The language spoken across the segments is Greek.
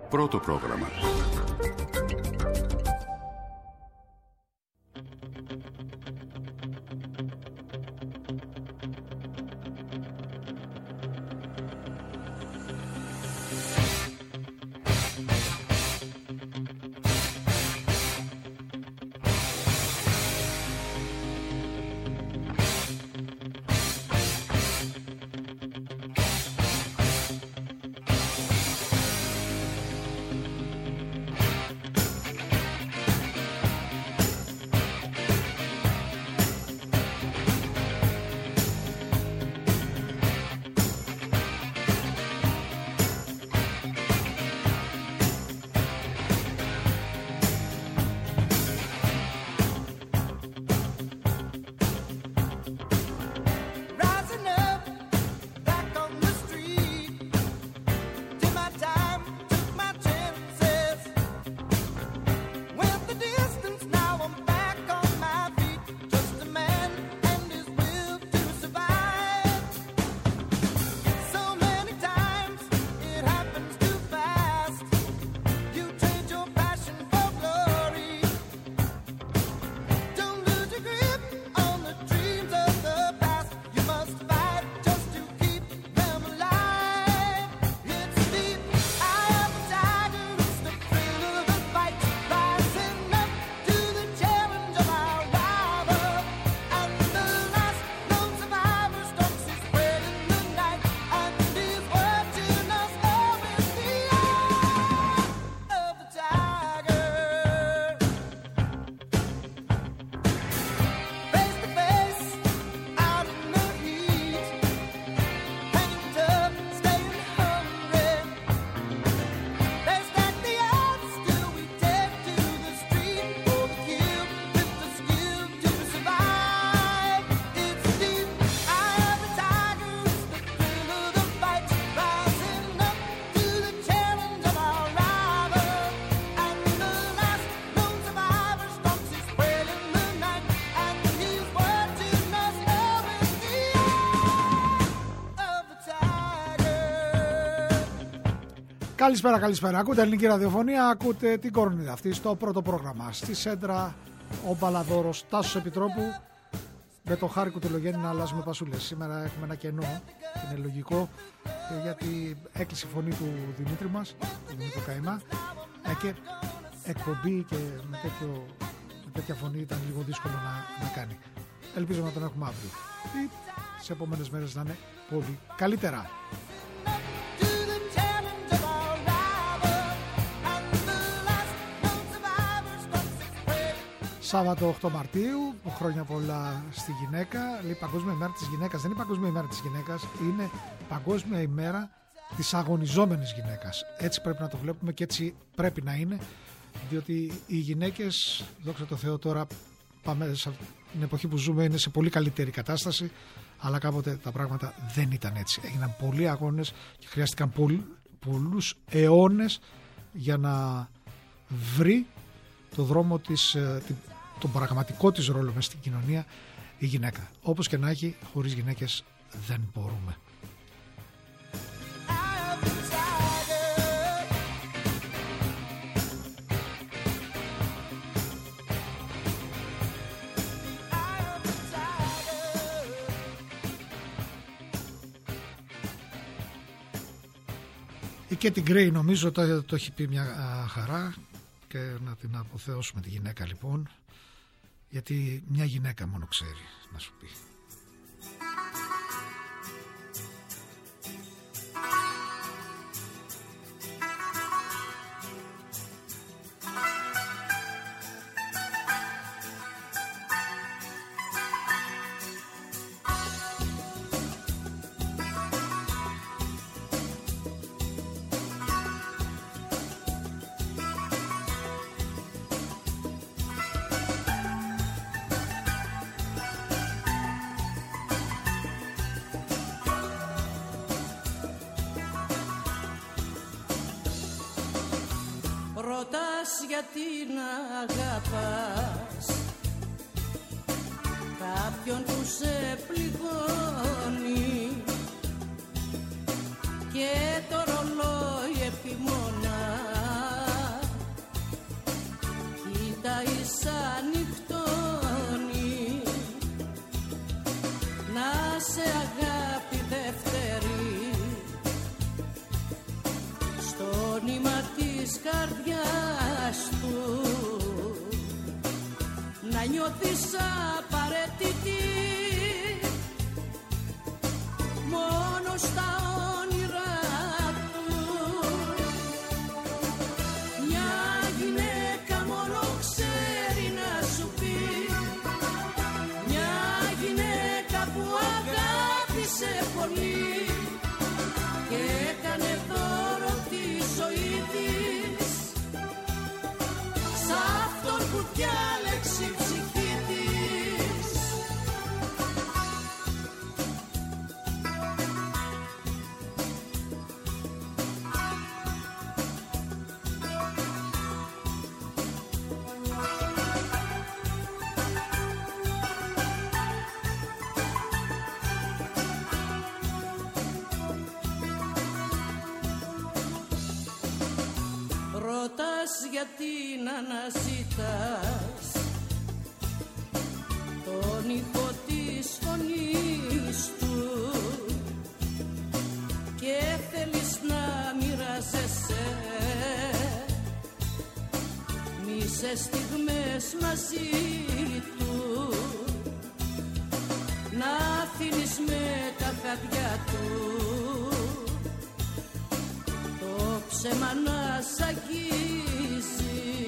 Πρώτο πρόγραμμα. Καλησπέρα. Ακούτε ελληνική ραδιοφωνία, ακούτε την κορονίδα αυτή στο πρώτο πρόγραμμα. Στη σέντρα ο Μπαλαδόρος Τάσος Επιτρόπου με το Χάρη Κουτελογέννη να αλλάζουμε πασούλες. Σήμερα έχουμε ένα κενό, είναι λογικό, γιατί έκλεισε η φωνή του Δημήτρη μας, του Δημήτρη Καημά, και εκπομπή και με τέτοια φωνή ήταν λίγο δύσκολο να κάνει. Ελπίζω να τον έχουμε αύριο ή σε επόμενες μέρες να είναι πολύ καλύτερα. Σάββατο 8 Μαρτίου, χρόνια πολλά στη γυναίκα. Λέει Παγκόσμια ημέρα της γυναίκας. Δεν είναι Παγκόσμια ημέρα της γυναίκας, είναι Παγκόσμια ημέρα της αγωνιζόμενης γυναίκας. Έτσι πρέπει να το βλέπουμε και έτσι πρέπει να είναι, διότι οι γυναίκες, δόξα τω Θεώ, τώρα πάμε στην εποχή που ζούμε, είναι σε πολύ καλύτερη κατάσταση, αλλά κάποτε τα πράγματα δεν ήταν έτσι. Έγιναν πολλοί αγώνες και χρειάστηκαν πολλούς αιώνες για να βρει το δρόμο της, τον πραγματικό της ρόλο μες στην κοινωνία η γυναίκα. Όπως και να έχει, χωρίς γυναίκες δεν μπορούμε. Η Κέτι Γκρέι νομίζω το έχει πει μια χαρά, και να την αποθεώσουμε τη γυναίκα λοιπόν, γιατί μια γυναίκα μόνο ξέρει να σου πει. Γιατί να αγαπάς κάποιον που σε πληγώνει και το ρολόι επιμονά της καρδιάς του, να νιώθεις απαραίτητη μόνο στα όνειρά του. Μια γυναίκα μόνο ξέρει να σου πει, μια γυναίκα που αγάπησε πολύ και έκανε δώρο τη ζωή της σ' αυτόν που διάλεξε η ψυχή της. Ρωτάς γιατί να αναζητάς τον ήχο της φωνής του και θέλεις να μοιράζεσαι μισές στιγμές μαζί του, να αφήνεις με τα χαδιά του ψέμα να σ' αγγίζει,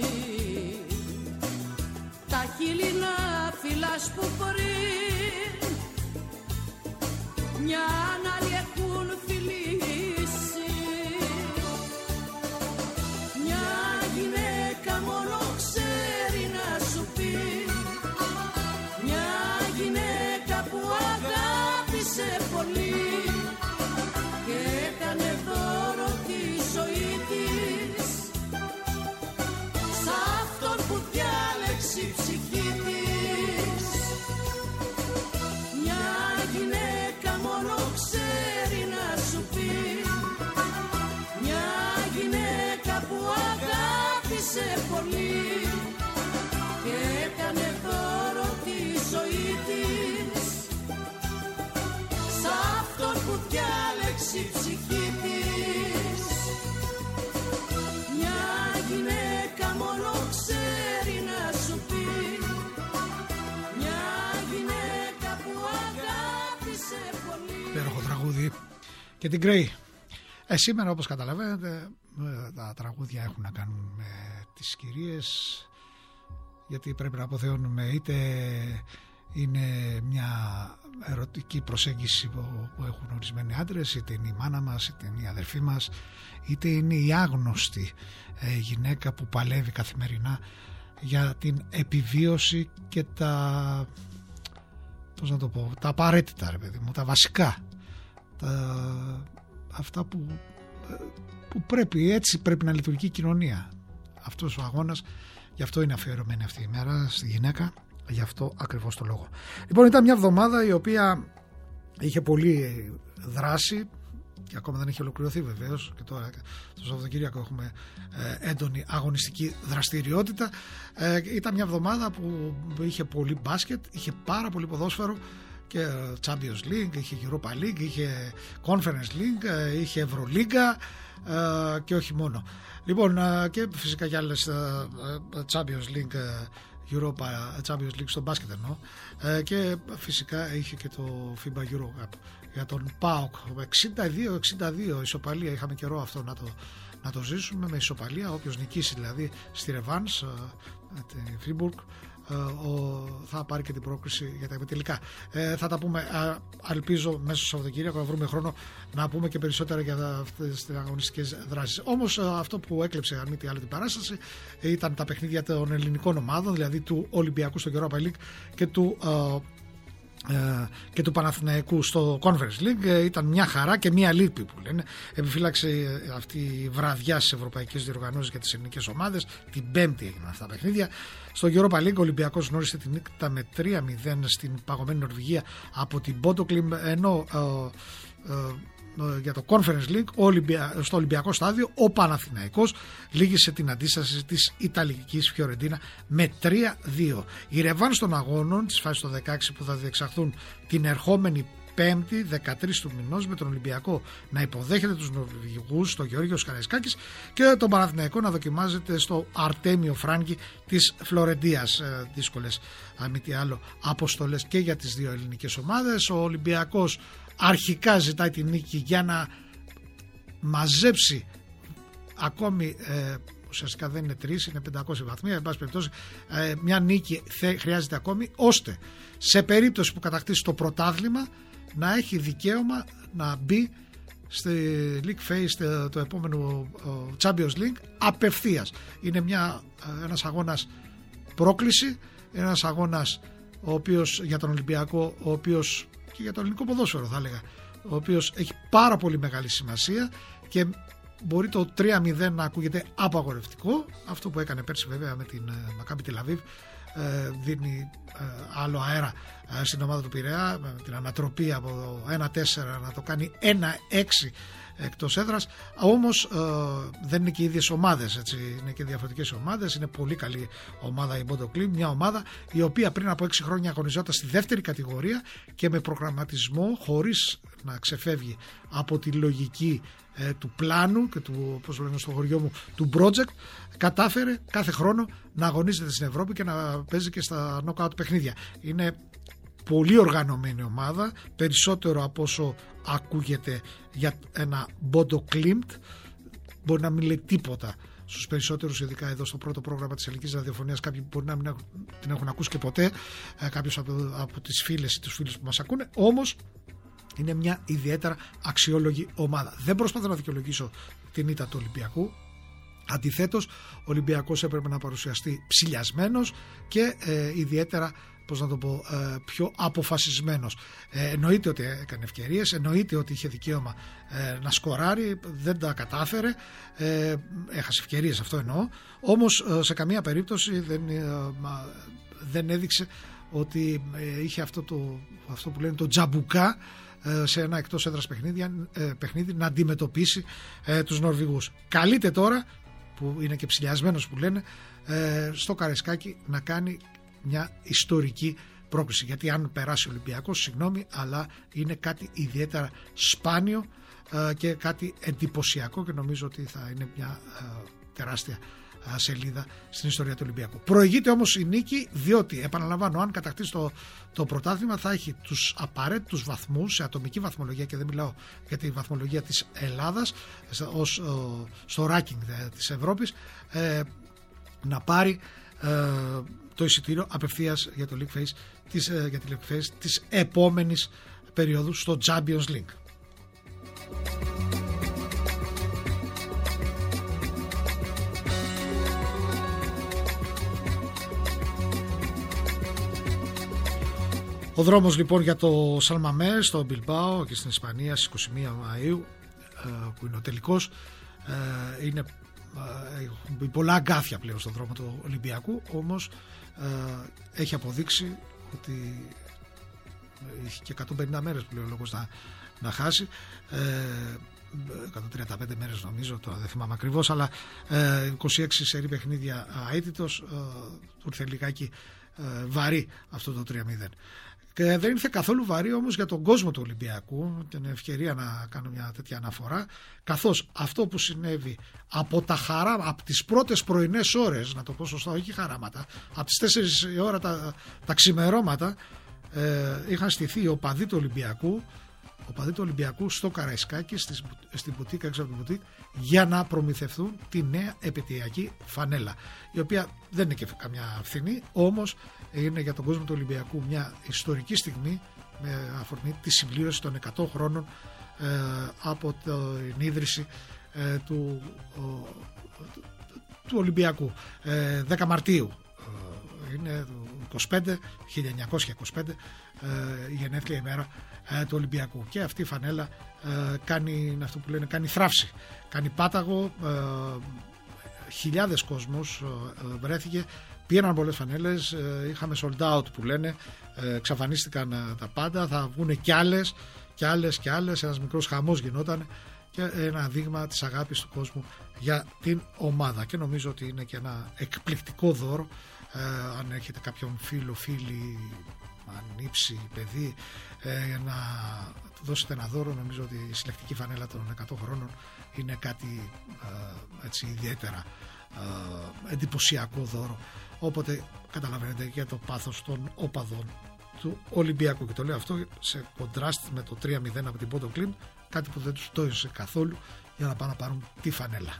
τα χείλη να φυλάς που πριν μια άλλη έχουν φιλήσει. Μια γυναίκα μόνο ξέρει να σου πει, μια γυναίκα που αγάπησε πολύ και έκανε δώρο τη ζωή της σ' αυτόν που διάλεξε η ψυχή της. Μια γυναίκα μόνο ξέρει να σου πει, μια γυναίκα που αγάπησε πολύ και έκανε δώρο τη ζωή της σ' αυτόν που διάλεξε η ψυχή της. Μια γυναίκα μόνο ξέρει να σου πει, μια γυναίκα που αγάπησε πολύ. Υπέροχο τραγούδι και την Grey. Σήμερα, όπως καταλαβαίνετε, τα τραγούδια έχουν να κάνουν με τις κυρίες, γιατί πρέπει να αποθεώνουμε είτε είναι μια ερωτική προσέγγιση που έχουν ορισμένοι άντρες, είτε είναι η μάνα μας, είτε είναι η αδερφή μας, είτε είναι η άγνωστη γυναίκα που παλεύει καθημερινά για την επιβίωση και τα, πώς να το πω, τα απαραίτητα, ρε παιδί μου, τα βασικά, αυτά που πρέπει, έτσι πρέπει να λειτουργεί η κοινωνία. Αυτός ο αγώνας, γι' αυτό είναι αφιερωμένη αυτή η μέρα στη γυναίκα, γι' αυτό ακριβώς το λόγο. Λοιπόν, ήταν μια εβδομάδα η οποία είχε πολύ δράση και ακόμα δεν έχει ολοκληρωθεί βεβαίως, και τώρα το Σαββατοκύριακο έχουμε έντονη αγωνιστική δραστηριότητα. Ήταν μια εβδομάδα που είχε πολύ μπάσκετ, είχε πάρα πολύ ποδόσφαιρο και Champions League, είχε Europa League, είχε Conference League, είχε Ευρωλίγκα και όχι μόνο. Λοιπόν, και φυσικά και άλλες Champions League, Champions League στο μπάσκετ εννοώ, και φυσικά είχε και το FIBA Euro Cup για τον ΠΑΟΚ 62-62 ισοπαλία. Είχαμε καιρό αυτό να το ζήσουμε με ισοπαλία. Όποιος νικήσει δηλαδή στη ρεβάνς τη Φρίμπουργκ θα πάρει και την πρόκριση για τα ημιτελικά. Θα τα πούμε, ελπίζω, μέσα στο Σαββατοκύριακο να βρούμε χρόνο να πούμε και περισσότερα για αυτές τις αγωνιστικές δράσεις. Όμως αυτό που έκλεψε, αν μη τι άλλο, την παράσταση ήταν τα παιχνίδια των ελληνικών ομάδων, δηλαδή του Ολυμπιακού στο Europa League και του Παναθηναϊκού στο Conference League. Ήταν μια χαρά και μια λύπη, που λένε. Επιφύλαξε αυτή η βραδιά στις ευρωπαϊκές διοργανώσεις για τις ελληνικές ομάδες. Την Πέμπτη έγιναν αυτά τα παιχνίδια. Στο Europa League ο Ολυμπιακός γνώρισε την νίκτα με 3-0 στην παγωμένη Νορβηγία από την Botoklint, ενώ για το Conference League στο Ολυμπιακό στάδιο ο Παναθηναϊκός λύγησε την αντίσταση της Ιταλικής Φιωρεντίνα με 3-2. Η ρεβάνς των αγώνων της φάσης των 16 που θα διεξαχθούν την ερχόμενη Πέμπτη 13 του μηνός, με τον Ολυμπιακό να υποδέχεται τους Νορβηγούς στο Γεώργιος Καραϊσκάκης και τον Παναθηναϊκό να δοκιμάζεται στο Αρτέμιο Φράγκη της Φλωρεντίας. Δύσκολες, αν μη τι άλλο, αποστολές και για τις δύο ελληνικές ομάδες. Ο Ολυμπιακός αρχικά ζητάει την νίκη για να μαζέψει ακόμη, ουσιαστικά δεν είναι 3, είναι 500 βαθμοί, εν πάση περιπτώσει μια νίκη χρειάζεται ακόμη, ώστε σε περίπτωση που κατακτήσει το πρωτάθλημα να έχει δικαίωμα να μπει στη League Phase, το επόμενο Champions League, απευθείας. Είναι ένας αγώνας πρόκληση, ένας αγώνας ο οποίος για τον Ολυμπιακό, ο οποίος και για το ελληνικό ποδόσφαιρο θα έλεγα, ο οποίος έχει πάρα πολύ μεγάλη σημασία και μπορεί το 3-0 να ακούγεται απαγορευτικό. Αυτό που έκανε πέρσι βέβαια με την Μακάμπι Τελ-Αβίβ δίνει άλλο αέρα στην ομάδα του Πειραιά, με την ανατροπή από 1-4 να το κάνει 1-6 εκτός έδρας. Όμως δεν είναι και οι ίδιες ομάδες, έτσι, είναι και διαφορετικές ομάδες. Είναι πολύ καλή ομάδα η Bodo Glimt, μια ομάδα η οποία πριν από 6 χρόνια αγωνιζόταν στη δεύτερη κατηγορία και με προγραμματισμό, χωρίς να ξεφεύγει από τη λογική του πλάνου και του, όπως λένε στο χωριό μου, του project, κατάφερε κάθε χρόνο να αγωνίζεται στην Ευρώπη και να παίζει και στα knockout παιχνίδια. Είναι πολύ οργανωμένη ομάδα, περισσότερο από όσο ακούγεται για ένα Bodo Glimt. Μπορεί να μην λέει τίποτα στους περισσότερους, ειδικά εδώ στο πρώτο πρόγραμμα της ελληνικής ραδιοφωνίας, κάποιοι μπορεί να μην την έχουν ακούσει και ποτέ, κάποιος από τις φίλες ή τους φίλους που μας ακούνε, όμως είναι μια ιδιαίτερα αξιόλογη ομάδα. Δεν προσπαθώ να δικαιολογήσω την ήττα του Ολυμπιακού. Αντιθέτως, ο Ολυμπιακός έπρεπε να παρουσιαστεί ψηλιασμένος και ιδιαίτερα, πώς να το πω, πιο αποφασισμένος. Εννοείται ότι έκανε ευκαιρίες, εννοείται ότι είχε δικαίωμα να σκοράρει, δεν τα κατάφερε, έχασε ευκαιρίες, αυτό εννοώ, όμως σε καμία περίπτωση δεν έδειξε ότι είχε αυτό που λένε το τζαμπουκά σε ένα εκτός έδρας παιχνίδι να αντιμετωπίσει τους Νορβηγούς. Καλείται τώρα, που είναι και ψηλιασμένος που λένε, στο Καραϊσκάκι να κάνει μια ιστορική πρόκληση, γιατί αν περάσει ο Ολυμπιακός, συγγνώμη, αλλά είναι κάτι ιδιαίτερα σπάνιο και κάτι εντυπωσιακό και νομίζω ότι θα είναι μια τεράστια σελίδα στην ιστορία του Ολυμπιακού. Προηγείται όμως η νίκη, διότι, επαναλαμβάνω, αν κατακτήσει το πρωτάθλημα θα έχει τους απαραίτητους βαθμούς σε ατομική βαθμολογία, και δεν μιλάω για τη βαθμολογία της Ελλάδας στο ranking της Ευρώπης, να πάρει το εισιτήριο απευθείας για το League Phase της επόμενης περίοδου στο Champions League. Ο δρόμος λοιπόν για το Σαλμαμέ στο Μπιλμπάο και στην Ισπανία στις 21 Μαΐου, που είναι ο τελικός, έχουν πολλά αγκάθια πλέον στον δρόμο του Ολυμπιακού, όμως έχει αποδείξει ότι έχει και 150 μέρες που λέει ο λόγος να χάσει, 135 μέρες νομίζω, τώρα δεν θυμάμαι ακριβώς, αλλά 26 σερί παιχνίδια αίτητος, του ήρθε λιγάκι βαρύ αυτό το 3-0. Και δεν ήρθε καθόλου βαρύ όμως για τον κόσμο του Ολυμπιακού, την ευκαιρία να κάνω μια τέτοια αναφορά, καθώς αυτό που συνέβη από τις πρώτες πρωινές ώρες, να το πω σωστά, όχι χαράματα, από τις 4 η ώρα τα ξημερώματα, είχαν στηθεί οι οπαδοί του Ολυμπιακού στο Καραϊσκάκι, στην μπουτίκα έξω από την μπουτίκα, για να προμηθευτούν τη νέα επαιτειακή φανέλα, η οποία δεν είναι και καμιά φθηνή, όμως είναι για τον κόσμο του Ολυμπιακού μια ιστορική στιγμή, με αφορμή τη συμπλήρωση των 100 χρόνων από την ίδρυση του Ολυμπιακού. 10 Μαρτίου είναι 1925 η γενέθλια ημέρα του Ολυμπιακού, και αυτή η φανέλα κάνει θράψη, κάνει πάταγο, χιλιάδες κόσμος βρέθηκε, πήραν πολλές φανέλες, είχαμε sold out που λένε, εξαφανίστηκαν τα πάντα, θα βγουν κι άλλες, ένας μικρός χαμός γινόταν και ένα δείγμα της αγάπης του κόσμου για την ομάδα, και νομίζω ότι είναι και ένα εκπληκτικό δώρο, αν έχετε κάποιον φίλη ανήψει παιδί, να του δώσετε ένα δώρο. Νομίζω ότι η συλλεκτική φανέλα των 100 χρόνων είναι κάτι έτσι ιδιαίτερα εντυπωσιακό δώρο. Οπότε καταλαβαίνετε και το πάθος των οπαδών του Ολυμπιακού, και το λέω αυτό σε κοντράστ με το 3-0 από την Πόντο Κλίν, κάτι που δεν τους τόισε καθόλου για να πάνε να πάρουν τη φανέλα.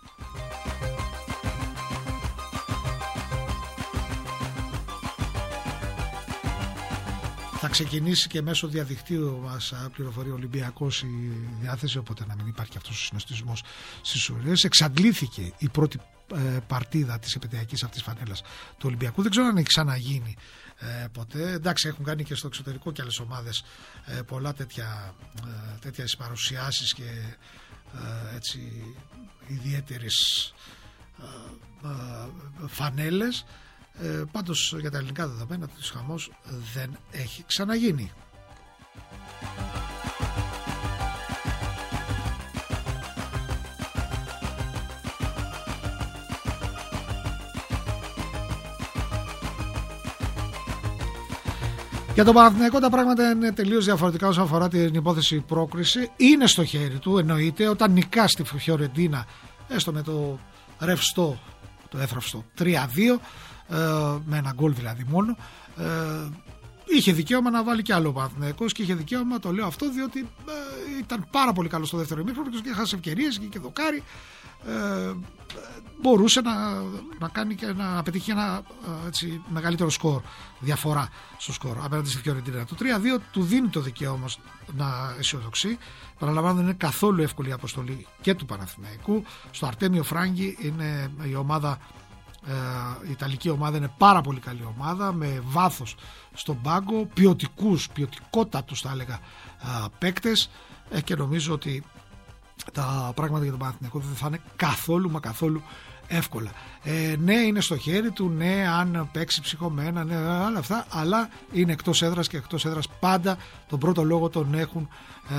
Θα ξεκινήσει και μέσω διαδικτύου μας πληροφορεί ο Ολυμπιακός η διάθεση, οπότε να μην υπάρχει αυτός ο συνοστισμός στις ουρές. Εξαντλήθηκε η πρώτη παρτίδα της επαιτειακής αυτής φανέλας του Ολυμπιακού. Δεν ξέρω αν έχει ξαναγίνει ποτέ. Εντάξει, έχουν κάνει και στο εξωτερικό και άλλες ομάδες πολλά τέτοιες παρουσιάσεις και έτσι ιδιαίτερες φανέλες. Πάντως για τα ελληνικά δεδομένα του χαμός δεν έχει ξαναγίνει. Για τον Παναθηναϊκό τα πράγματα είναι τελείως διαφορετικά όσον αφορά την υπόθεση πρόκριση. Είναι στο χέρι του, εννοείται, όταν νικά στη Φιωρεντίνα, έστω με το ρευστό, το έθραυστο 3-2, με ένα γκολ δηλαδή μόνο, είχε δικαίωμα να βάλει κι άλλο ο Παναθηναϊκός, και είχε δικαίωμα, το λέω αυτό διότι ήταν πάρα πολύ καλό στο δεύτερο ημίχρονο και έχασε ευκαιρίες και δοκάρι. Μπορούσε να κάνει και να πετύχει ένα έτσι, μεγαλύτερο σκορ, διαφορά στο σκορ απέναντι στη Φιωρεντίνα. Το 3-2 του δίνει το δικαίωμα να αισιοδοξεί. Παραλαμβάνω, δεν είναι καθόλου εύκολη η αποστολή και του Παναθηναϊκού. Στο Αρτέμιο Φράγκη είναι η ομάδα, η Ιταλική ομάδα είναι πάρα πολύ καλή ομάδα, με βάθος στον πάγκο, ποιοτικότατους θα έλεγα παίκτες, και νομίζω ότι τα πράγματα για τον Παναθηναϊκό δεν θα είναι καθόλου εύκολα. Ναι, είναι στο χέρι του, ναι, αν παίξει ψυχομένα, ναι, όλα αυτά, αλλά είναι εκτός έδρας, και εκτός έδρας πάντα τον πρώτο λόγο τον έχουν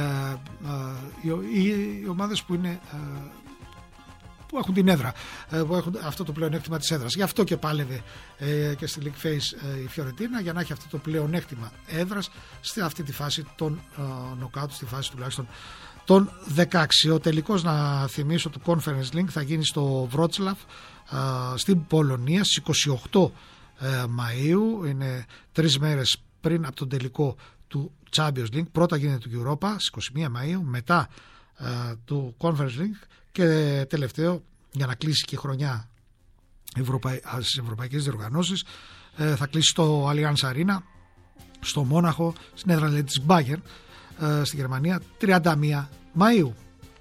οι ομάδες που είναι που έχουν την έδρα, που έχουν αυτό το πλεονέκτημα της έδρας. Γι' αυτό και πάλευε και στη League Phase η Φιωρεντίνα, για να έχει αυτό το πλεονέκτημα έδρας σε αυτή τη φάση των νοκάουτ, στη φάση τουλάχιστον των 16. Ο τελικός, να θυμίσω, του Conference League θα γίνει στο Βρότσλαβ στην Πολωνία στις 28 Μαΐου. Είναι 3 μέρες πριν από τον τελικό του Champions League. Πρώτα γίνεται του Europa στις 21 Μαΐου, μετά του Conference League, και τελευταίο, για να κλείσει και η χρονιά στις ευρωπαϊκές διοργανώσεις, θα κλείσει στο Allianz Arena στο Μόναχο, στην έδρα της Bayern στη Γερμανία, 31 Μαΐου.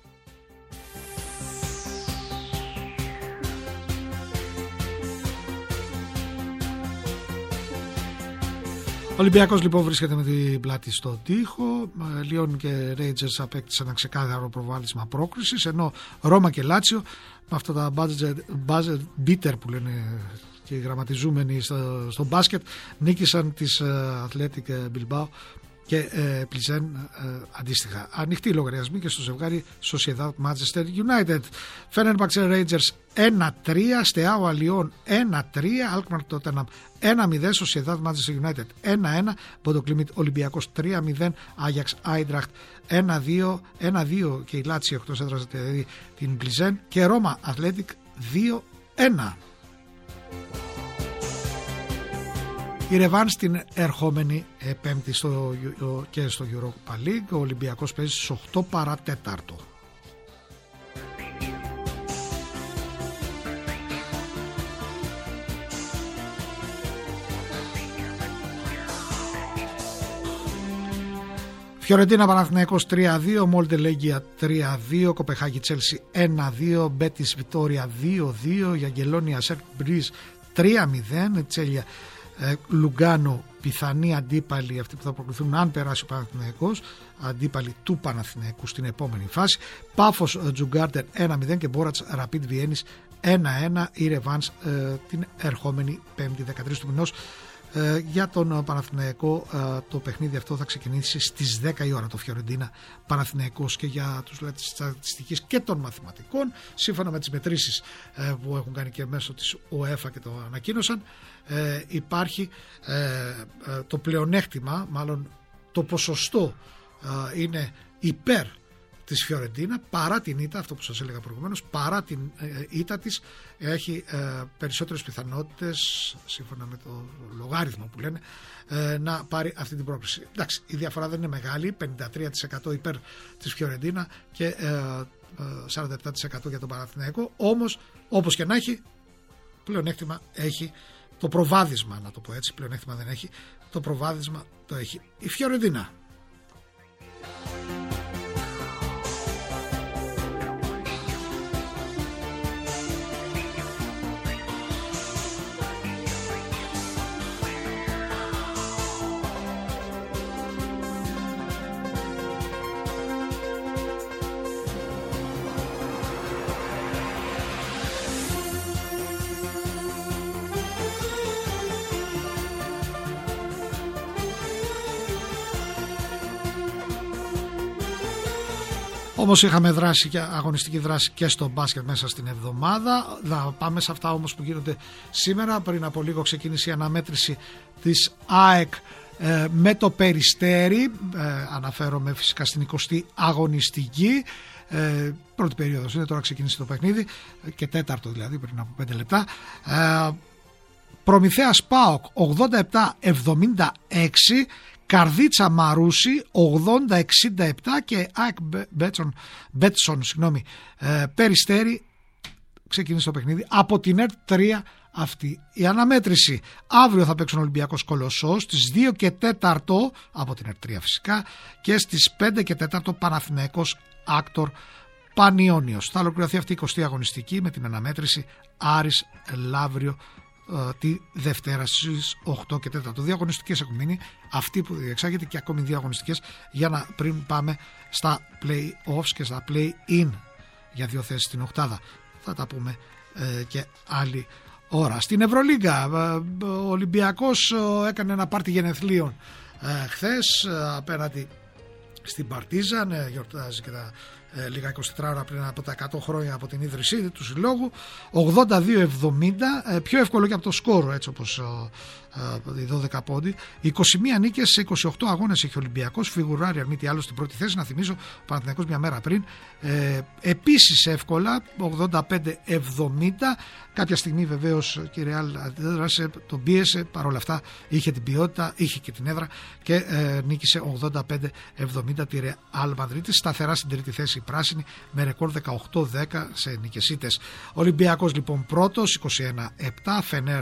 Ο Ολυμπιακός λοιπόν βρίσκεται με την πλάτη στο τοίχο. Λιόν και Rangers απέκτησαν ένα ξεκάθαρο προβάδισμα πρόκρισης, ενώ Ρώμα και Λάτσιο, με αυτά τα buzzer beater που λένε και οι γραμματιζούμενοι στο μπάσκετ, νίκησαν τις Athletic Bilbao και Πλιζέν αντίστοιχα. Ανοιχτοί λογαριασμοί και στο ζευγάρι Sociedad Manchester United. Fenerbahce Rangers 1-3, Steaua Lyon 1-3, Alkmaar Tottenham 1-0, Sociedad Manchester United 1-1, Bodo Glimt Ολυμπιακός 3-0, Ajax Eintracht 1-2, 1-2 και η Lazio εκτός έδρας δηλαδή την Πλιζέν, και Ρώμα Athletic 2-1. Η ρεβάν στην ερχόμενη Πέμπτη και στο Europa League. Ο Ολυμπιακός παίζει στις 8 παρατέταρτο. Φιωρεντίνα Παναθηναϊκός 3-2, Μόλντε Λέγκια 3-2, Κοπεχάγη Τσέλσι 1-2, Μπέτις Βιτόρια 2-2, Γιαγγελόνια Σέρκ Μπρίζ 3-0, Τσέλια Λουγκάνο πιθανή αντίπαλοι, αυτοί που θα προκριθούν αν περάσει ο Παναθηναϊκός, αντίπαλοι του Παναθηναϊκού στην επόμενη φάση. Πάφος Τζουγκάρτερ 1-0 και Μπόρατς Ραπίντ Βιέννης 1-1, η ρεβάνς την ερχόμενη 5η 13 του μηνός Για τον Παναθηναϊκό το παιχνίδι αυτό θα ξεκινήσει στις 10 η ώρα, το Φιωρεντίνα Παναθηναϊκός, και για τους της στατιστικής και των μαθηματικών, σύμφωνα με τις μετρήσεις που έχουν κάνει και μέσω της UEFA και το ανακοίνωσαν, υπάρχει το πλεονέκτημα, μάλλον το ποσοστό είναι υπέρ της Φιωρεντίνα παρά την ήττα, αυτό που σας έλεγα προηγουμένως, παρά την ήττα της έχει περισσότερες πιθανότητες, σύμφωνα με το λογάριθμο που λένε, να πάρει αυτή την πρόκληση. Εντάξει, η διαφορά δεν είναι μεγάλη, 53% υπέρ της Φιωρεντίνα και 47% για τον Παναθηναϊκό, όμως όπως και να έχει, πλεονέκτημα έχει το προβάδισμα, να το πω έτσι, πλεονέκτημα δεν έχει, το προβάδισμα το έχει η Φιωρεντίνα. Όμως είχαμε δράση και αγωνιστική δράση και στο μπάσκετ μέσα στην εβδομάδα. Θα πάμε σε αυτά όμως που γίνονται σήμερα. Πριν από λίγο ξεκίνησε η αναμέτρηση της ΑΕΚ με το Περιστέρι. Αναφέρομαι φυσικά στην 20η αγωνιστική. Πρώτη περίοδος είναι, τώρα ξεκίνησε το παιχνίδι και τέταρτο δηλαδή πριν από 5 λεπτά. Προμηθέας ΠΑΟΚ 87-76, Καρδίτσα Μαρούσι 80-67 και ΑΕΚ Μπέτσον Περιστέρι. Ξεκίνησε το παιχνίδι από την ΕΡΤ 3 αυτή η αναμέτρηση. Αύριο θα παίξουν Ολυμπιακός Κολοσσός στις 2 και 4 από την ΕΡΤ 3 φυσικά, και στις 5 και 4 Παναθηναϊκός Άκτορ Πανιόνιος. Θα ολοκληρωθεί αυτή η 20η αγωνιστική με την αναμέτρηση Άρης Λαύριο τη Δευτέρα στις 8 και 4. 2 αγωνιστικές έχουν μείνει, αυτή που διεξάγεται, και ακόμη 2 αγωνιστικές για να πριν πάμε στα play-offs και στα play-in για 2 θέσεις στην οκτάδα. Θα τα πούμε και άλλη ώρα. Στην Ευρωλίγκα ο Ολυμπιακός έκανε ένα πάρτι γενεθλίων χθες απέναντι στην Παρτίζαν, γιορτάζει και τα λίγα 24 ώρα πριν από τα 100 χρόνια από την ίδρυσή του συλλόγου. 82-70, πιο εύκολο και από το σκόρο, έτσι όπως οι 12 πόντι. 21 νίκες σε 28 αγώνες έχει ο Ολυμπιακός, φιγουράρει αν μη τι άλλο στην πρώτη θέση. Να θυμίσω, ο Παναθηναϊκός μια μέρα πριν επίσης εύκολα 85-70. Κάποια στιγμή βεβαίως και η Ρεάλ αντέδρασε, τον πίεσε, παρόλα αυτά είχε την ποιότητα, είχε και την έδρα και νίκησε 85-70 τη Ρεάλ Μαδρίτης. Σταθερά στην τρίτη θέση η πράσινη με ρεκόρ 18-10 σε νίκες ήττες. Ολυμπιακός λοιπόν πρώτος 21-7, Φενέρ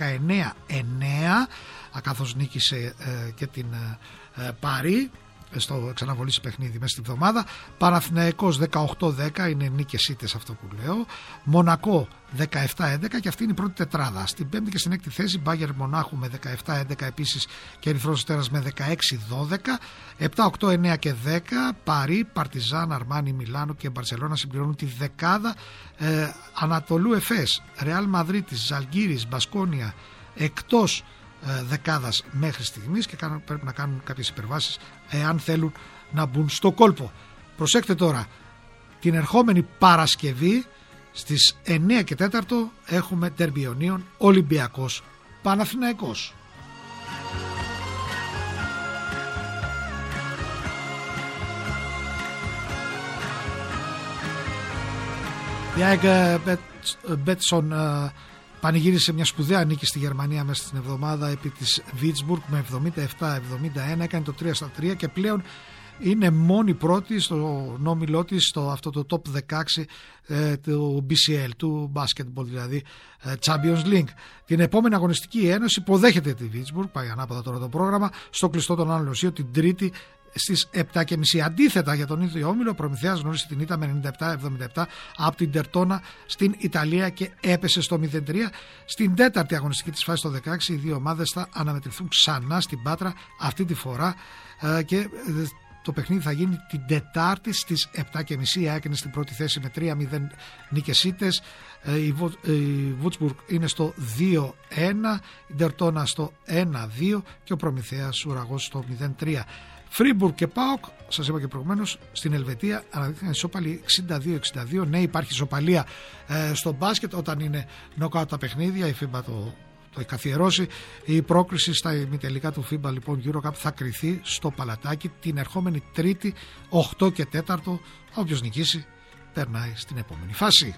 19-9, καθώς νίκησε και την Παρί στο ξαναβολής παιχνίδι μέσα στην εβδομάδα. Παναθηναϊκός 18-10, είναι νίκες ήττες αυτό που λέω. Μονακό 17-11 και αυτή είναι η πρώτη τετράδα. Στην πέμπτη και στην έκτη θέση Μπάγερ Μονάχου με 17-11 επίσης και Ερυθρός Αστέρας με 16-12. 7-8-9 και 10 Παρί, Παρτιζάν, Αρμάνι, Μιλάνο και Μπαρσελόνα συμπληρώνουν τη δεκάδα. Ανατολού Εφές, Ρεάλ Μαδρίτης, Ζαλγκίρις, Μπασκόνια εκτός δεκάδας μέχρι στιγμής και πρέπει να κάνουν κάποιες υπερβάσεις εάν θέλουν να μπουν στο κόλπο. Προσέξτε τώρα, την ερχόμενη Παρασκευή στις 9 και 4 έχουμε ντέρμπι Ιωνίων, Ολυμπιακός Παναθηναϊκός. Η ΑΕΚ Μπέτσον πανηγύρισε μια σπουδαία νίκη στη Γερμανία μέσα στην εβδομάδα επί της Βίτσμπουργκ με 77-71, έκανε το 3-3 και πλέον είναι μόνη πρώτη στο όμιλό της, στο αυτό το top 16 του BCL, του basketball δηλαδή Champions League. Την επόμενη αγωνιστική ένωση υποδέχεται τη Βίτσμπουργκ, πάει ανάποδα τώρα το πρόγραμμα, στο κλειστό των άλλων Λοσίου την Τρίτη στις 7.30. Αντίθετα για τον ίδιο όμιλο, ο Προμηθέας γνώρισε την ήττα με 97-77 από την Τερτόνα στην Ιταλία και έπεσε στο 0-3. Στην τέταρτη αγωνιστική της φάσης το 16 οι δύο ομάδες θα αναμετρηθούν ξανά στην Πάτρα, αυτή τη φορά και Το παιχνίδι θα γίνει την Τετάρτη στις 7.30. Η ΑΕΚ είναι στην πρώτη θέση με 3-0 νίκες ήττες. Η Βούτσμπουργκ είναι στο 2-1, η Ντερτόνα στο 1-2 και ο Προμηθέας Ουραγός στο 0-3. Φρίμπουργκ και ΠΑΟΚ, σας είπα και προηγουμένως, στην Ελβετία αναδείχθηκαν ισόπαλοι 62-62. Ναι, υπάρχει ισοπαλία στο μπάσκετ όταν είναι νοκάουτ τα παιχνίδια, η FIBA το έχει καθιερώσει. Η πρόκριση στα ημιτελικά του FIBA λοιπόν EuroCup θα κριθεί στο Παλατάκι την ερχόμενη Τρίτη 8 και 4. Όποιος νικήσει περνάει στην επόμενη φάση.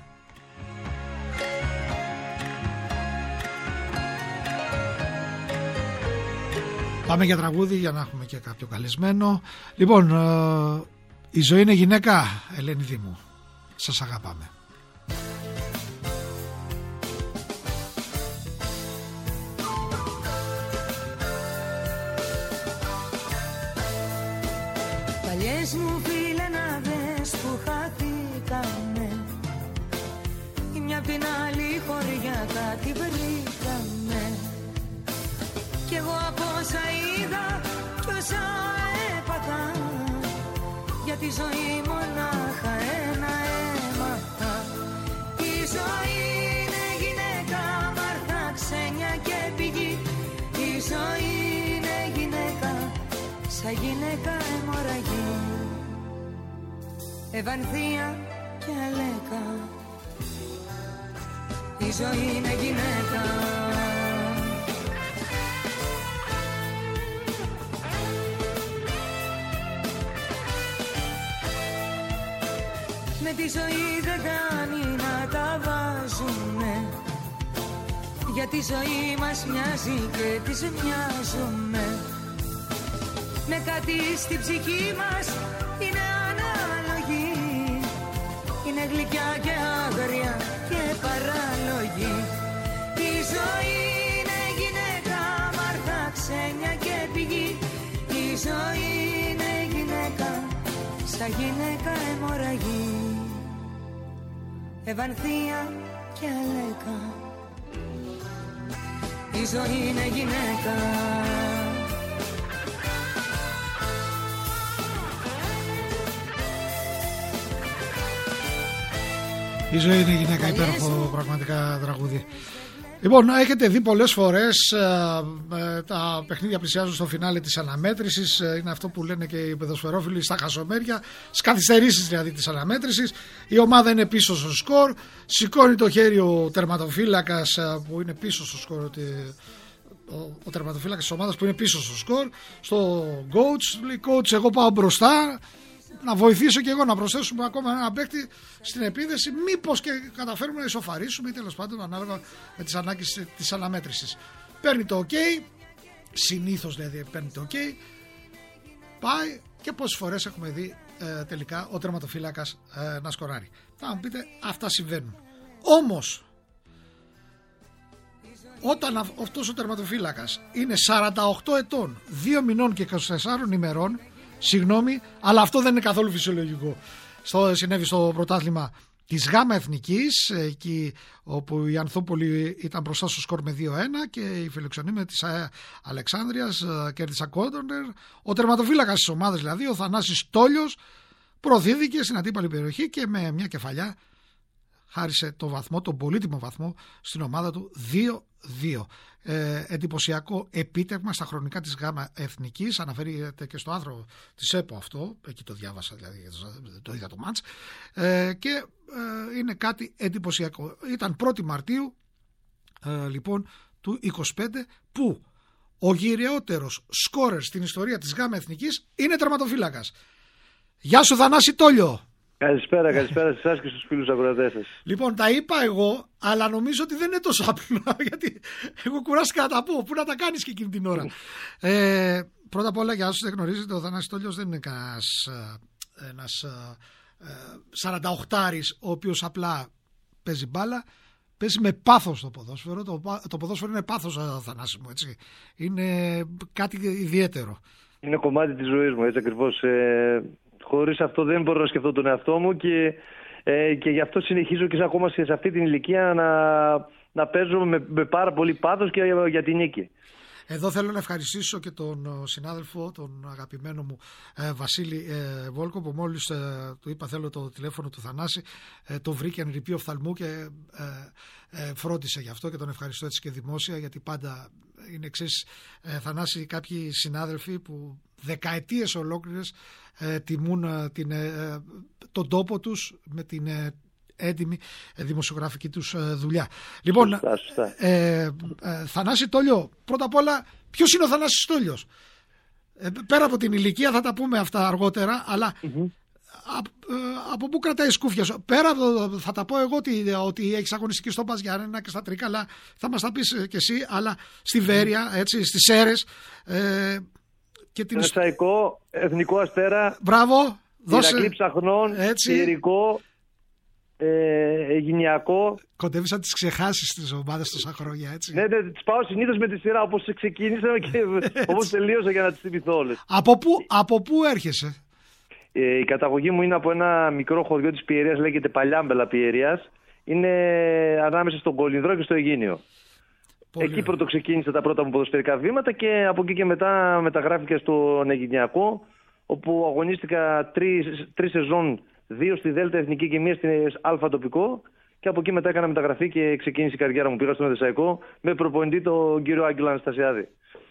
Πάμε για τραγούδι για να έχουμε και κάποιο καλεσμένο. Λοιπόν, η ζωή είναι γυναίκα, Ελένη Δήμου. Σας αγαπάμε. Παλιές μου φιλενάδες που χάθηκανε, η μια απ' την άλλη χωριά κάτι βρήκαμε. Κι εγώ από όσα είδα κι όσα έπαθα, για τη ζωή μονάχα ένα έμαθα. Η ζωή είναι γυναίκα, μάρθα, ξένια και πηγή. Η ζωή είναι γυναίκα, σαν γυναίκα αιμορραγή. Ευανθία και αλέκα, η ζωή είναι γυναίκα. Με τη ζωή δεν κάνει να τα βάζουμε, για τη ζωή μας μοιάζει και της μοιάζουμε. Με κάτι στην ψυχή μας είναι ανάλογη, είναι γλυκιά και άγρια και παράλογη. Η ζωή είναι γυναίκα, μάρθα, ξένια και πηγή. Η ζωή είναι γυναίκα, σαν γυναίκα αιμορραγή. Ευανθία και αλέκα, η ζωή είναι γυναίκα. Η ζωή είναι γυναίκα, υπέροχο πραγματικά τραγούδι. Λοιπόν, έχετε δει πολλές φορές τα παιχνίδια πλησιάζουν στο φινάλε της αναμέτρησης. Είναι αυτό που λένε και οι ποδοσφαιρόφιλοι στα χασομέρια, στις καθυστερήσεις δηλαδή της αναμέτρησης. Η ομάδα είναι πίσω στο σκορ, σηκώνει το χέρι ο τερματοφύλακας που είναι πίσω στο σκορ, ο τερματοφύλακας της ομάδας που είναι πίσω στο σκορ, στο coach, λέει coach εγώ πάω μπροστά να βοηθήσω και εγώ να προσθέσουμε ακόμα ένα παίκτη στην επίδεση, μήπως και καταφέρουμε να ισοφαρίσουμε ή τέλος πάντων ανάλογα με τις ανάγκες της αναμέτρησης. Παίρνει το OK, συνήθως δηλαδή παίρνει το OK, πάει και πόσες φορές έχουμε δει τελικά ο τερματοφύλακας να σκοράρει. Θα μου πείτε, αυτά συμβαίνουν. Όμως όταν αυτός ο τερματοφύλακας είναι 48 ετών, 2 μηνών και 24 ημερών, συγγνώμη, αλλά αυτό δεν είναι καθόλου φυσιολογικό. Συνέβη στο πρωτάθλημα της ΓΑΜΑ Εθνικής, εκεί όπου η Ανθούπολη ήταν μπροστά στο σκορ με 2-1 και η φιλοξενούμενη της Αλεξάνδρειας κέρδισα κόρνερ. Ο τερματοφύλακας της ομάδας, δηλαδή ο Θανάσης Τόλιος, προδίδηκε στην αντίπαλη περιοχή και με μια κεφαλιά χάρισε το βαθμό, τον πολύτιμο βαθμό στην ομάδα του 2-2. Εντυπωσιακό επίτευγμα στα χρονικά της ΓΑΜΑ Εθνικής, αναφέρεται και στο άρθρο της ΕΠΟ αυτό, εκεί το διάβασα δηλαδή, το είδα το μάτς, και είναι κάτι εντυπωσιακό. Ήταν 1η Μαρτίου λοιπόν του 25 που ο γυραιότερος σκόρερ στην ιστορία της ΓΑΜΑ Εθνικής είναι τερματοφύλακας. Γεια σου Θανάση Τόλιο. Καλησπέρα σε εσάς και στους φίλους ακροατές σας. Λοιπόν, τα είπα εγώ, αλλά νομίζω ότι δεν είναι τόσο απλό, γιατί εγώ κουράστηκα να τα πω. Πού να τα κάνεις και εκείνη την ώρα. Πρώτα απ' όλα, για όσους δεν γνωρίζετε, ο Θανάσης Τόλιος δεν είναι ένας 48άρης ο οποίος απλά παίζει μπάλα. Παίζει με πάθος το ποδόσφαιρο. Το ποδόσφαιρο είναι πάθος, Θανάση μου, έτσι. Είναι κάτι ιδιαίτερο. Είναι κομμάτι της ζωής μου, έτσι ακριβώς. Χωρίς αυτό δεν μπορώ να σκεφτώ τον εαυτό μου και γι' αυτό συνεχίζω και ακόμα σε αυτή την ηλικία να παίζω με πάρα πολύ πάθος και για την νίκη. Εδώ θέλω να ευχαριστήσω και τον συνάδελφο, τον αγαπημένο μου Βασίλη Βόλκο, που μόλις του είπα θέλω το τηλέφωνο του Θανάση, το βρήκε εν ρηπεί οφθαλμού και φρόντισε γι' αυτό και τον ευχαριστώ έτσι και δημόσια, γιατί πάντα είναι εξής, Θανάση, κάποιοι συνάδελφοι που δεκαετίες ολόκληρες τιμούν τον τόπο τους με την έντιμη δημοσιογραφική τους δουλειά. Λοιπόν, Θανάση Τόλιο, πρώτα απ' όλα, ποιος είναι ο Θανάσης Τόλιος? Πέρα από την ηλικία, θα τα πούμε αυτά αργότερα, αλλά από πού κρατάει σκούφια σου? Πέρα από, θα τα πω εγώ ότι έχεις αγωνιστική στο Πας Γιάννενα και στα Τρίκαλα, θα μας τα πεις κι εσύ, αλλά στη Βέρεια, έτσι, στις Σέρρες, και την Σαϊκό, Εθνικό Αστέρα. Μπράβο, Ηρακλή Ψαχνών, Ιερικό, Αιγινιακό. Κοντεύεις να τις ξεχάσεις τις ομάδες τόσα χρόνια, έτσι. Ναι, τις πάω συνήθως με τη σειρά, όπως ξεκίνησα και όπως τελείωσα, για να τις θυμηθώ όλες. Από πού έρχεσαι? Η καταγωγή μου είναι από ένα μικρό χωριό της Πιερίας, λέγεται Παλιάμπελα Πιερίας. Είναι ανάμεσα στον Κολυνδρό και στο Αιγίνιο. Εκεί πρώτο ξεκίνησα τα πρώτα μου ποδοσφαιρικά βήματα και από εκεί και μετά μεταγράφηκα στον Αιγινιακό, όπου αγωνίστηκα τρεις σεζόν, 2 στη Δέλτα Εθνική και 1 στην Α τοπικό, και από εκεί μετά έκανα μεταγραφή και ξεκίνησε η καριέρα μου. Πήγα στον Εδεσσαϊκό με προπονητή τον κύριο Άγγελο Αναστασιάδη.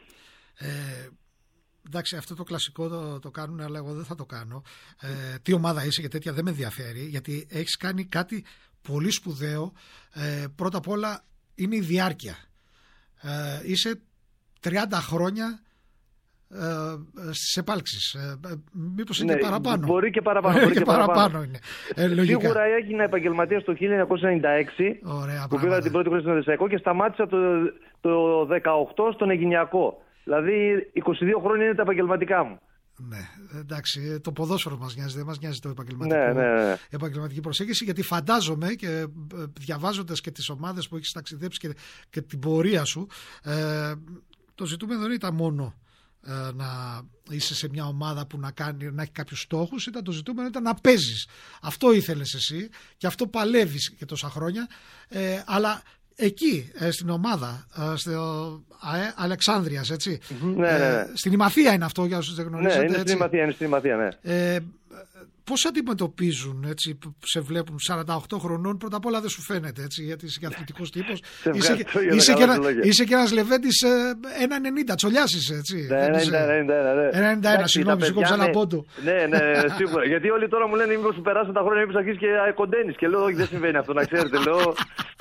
Εντάξει, αυτό το κλασικό το κάνουν, αλλά εγώ δεν θα το κάνω. Τι ομάδα είσαι και τέτοια δεν με ενδιαφέρει, γιατί έχεις κάνει κάτι πολύ σπουδαίο. Πρώτα απ' όλα είναι η διάρκεια. Είσαι 30 χρόνια στις επάλξεις. Μήπως είναι παραπάνω? Μπορεί και παραπάνω. Είναι. Σίγουρα έγινα επαγγελματίας το 1996. Ωραία, που πήγα την πρώτη χρονιά στον Εδεσσαϊκό και σταμάτησα το 18 στον Αιγινιακό. Δηλαδή 22 χρόνια είναι τα επαγγελματικά μου. Ναι, εντάξει, το ποδόσφαιρο μας νοιάζει, δεν μας νοιάζει το επαγγελματικό. Ναι. Επαγγελματική προσέγγιση, γιατί φαντάζομαι και διαβάζοντας και τις ομάδες που έχεις ταξιδέψει και την πορεία σου, το ζητούμενο δεν ήταν μόνο να είσαι σε μια ομάδα που να έχει κάποιους στόχους, ήταν το ζητούμενο ήταν να παίζεις. Αυτό ήθελες εσύ και αυτό παλεύεις και τόσα χρόνια, αλλά εκεί στην ομάδα στο Αλεξάνδρειας, έτσι. Ναι. Στην Ημαθία είναι αυτό, για όσους δεν γνωρίζετε. Ναι, είναι στην Ημαθία, ναι. Πώς αντιμετωπίζουν, έτσι, που σε βλέπουν 48 χρονών? Πρώτα απ' όλα δεν σου φαίνεται, έτσι, γιατί είσαι και αθλητικός τύπος. Είσαι και ένας Λεβέντης 1,90, τσολιάς είσαι, έτσι. 1,91, συγγνώμη, σήκωψα ένα πόντο. Ναι, σίγουρα. Γιατί όλοι τώρα μου λένε μήπως σου περάσουν τα χρόνια, μήπως αρχίσεις και κοντένεις. Και λέω όχι, δεν συμβαίνει αυτό, να ξέρετε. Λέω.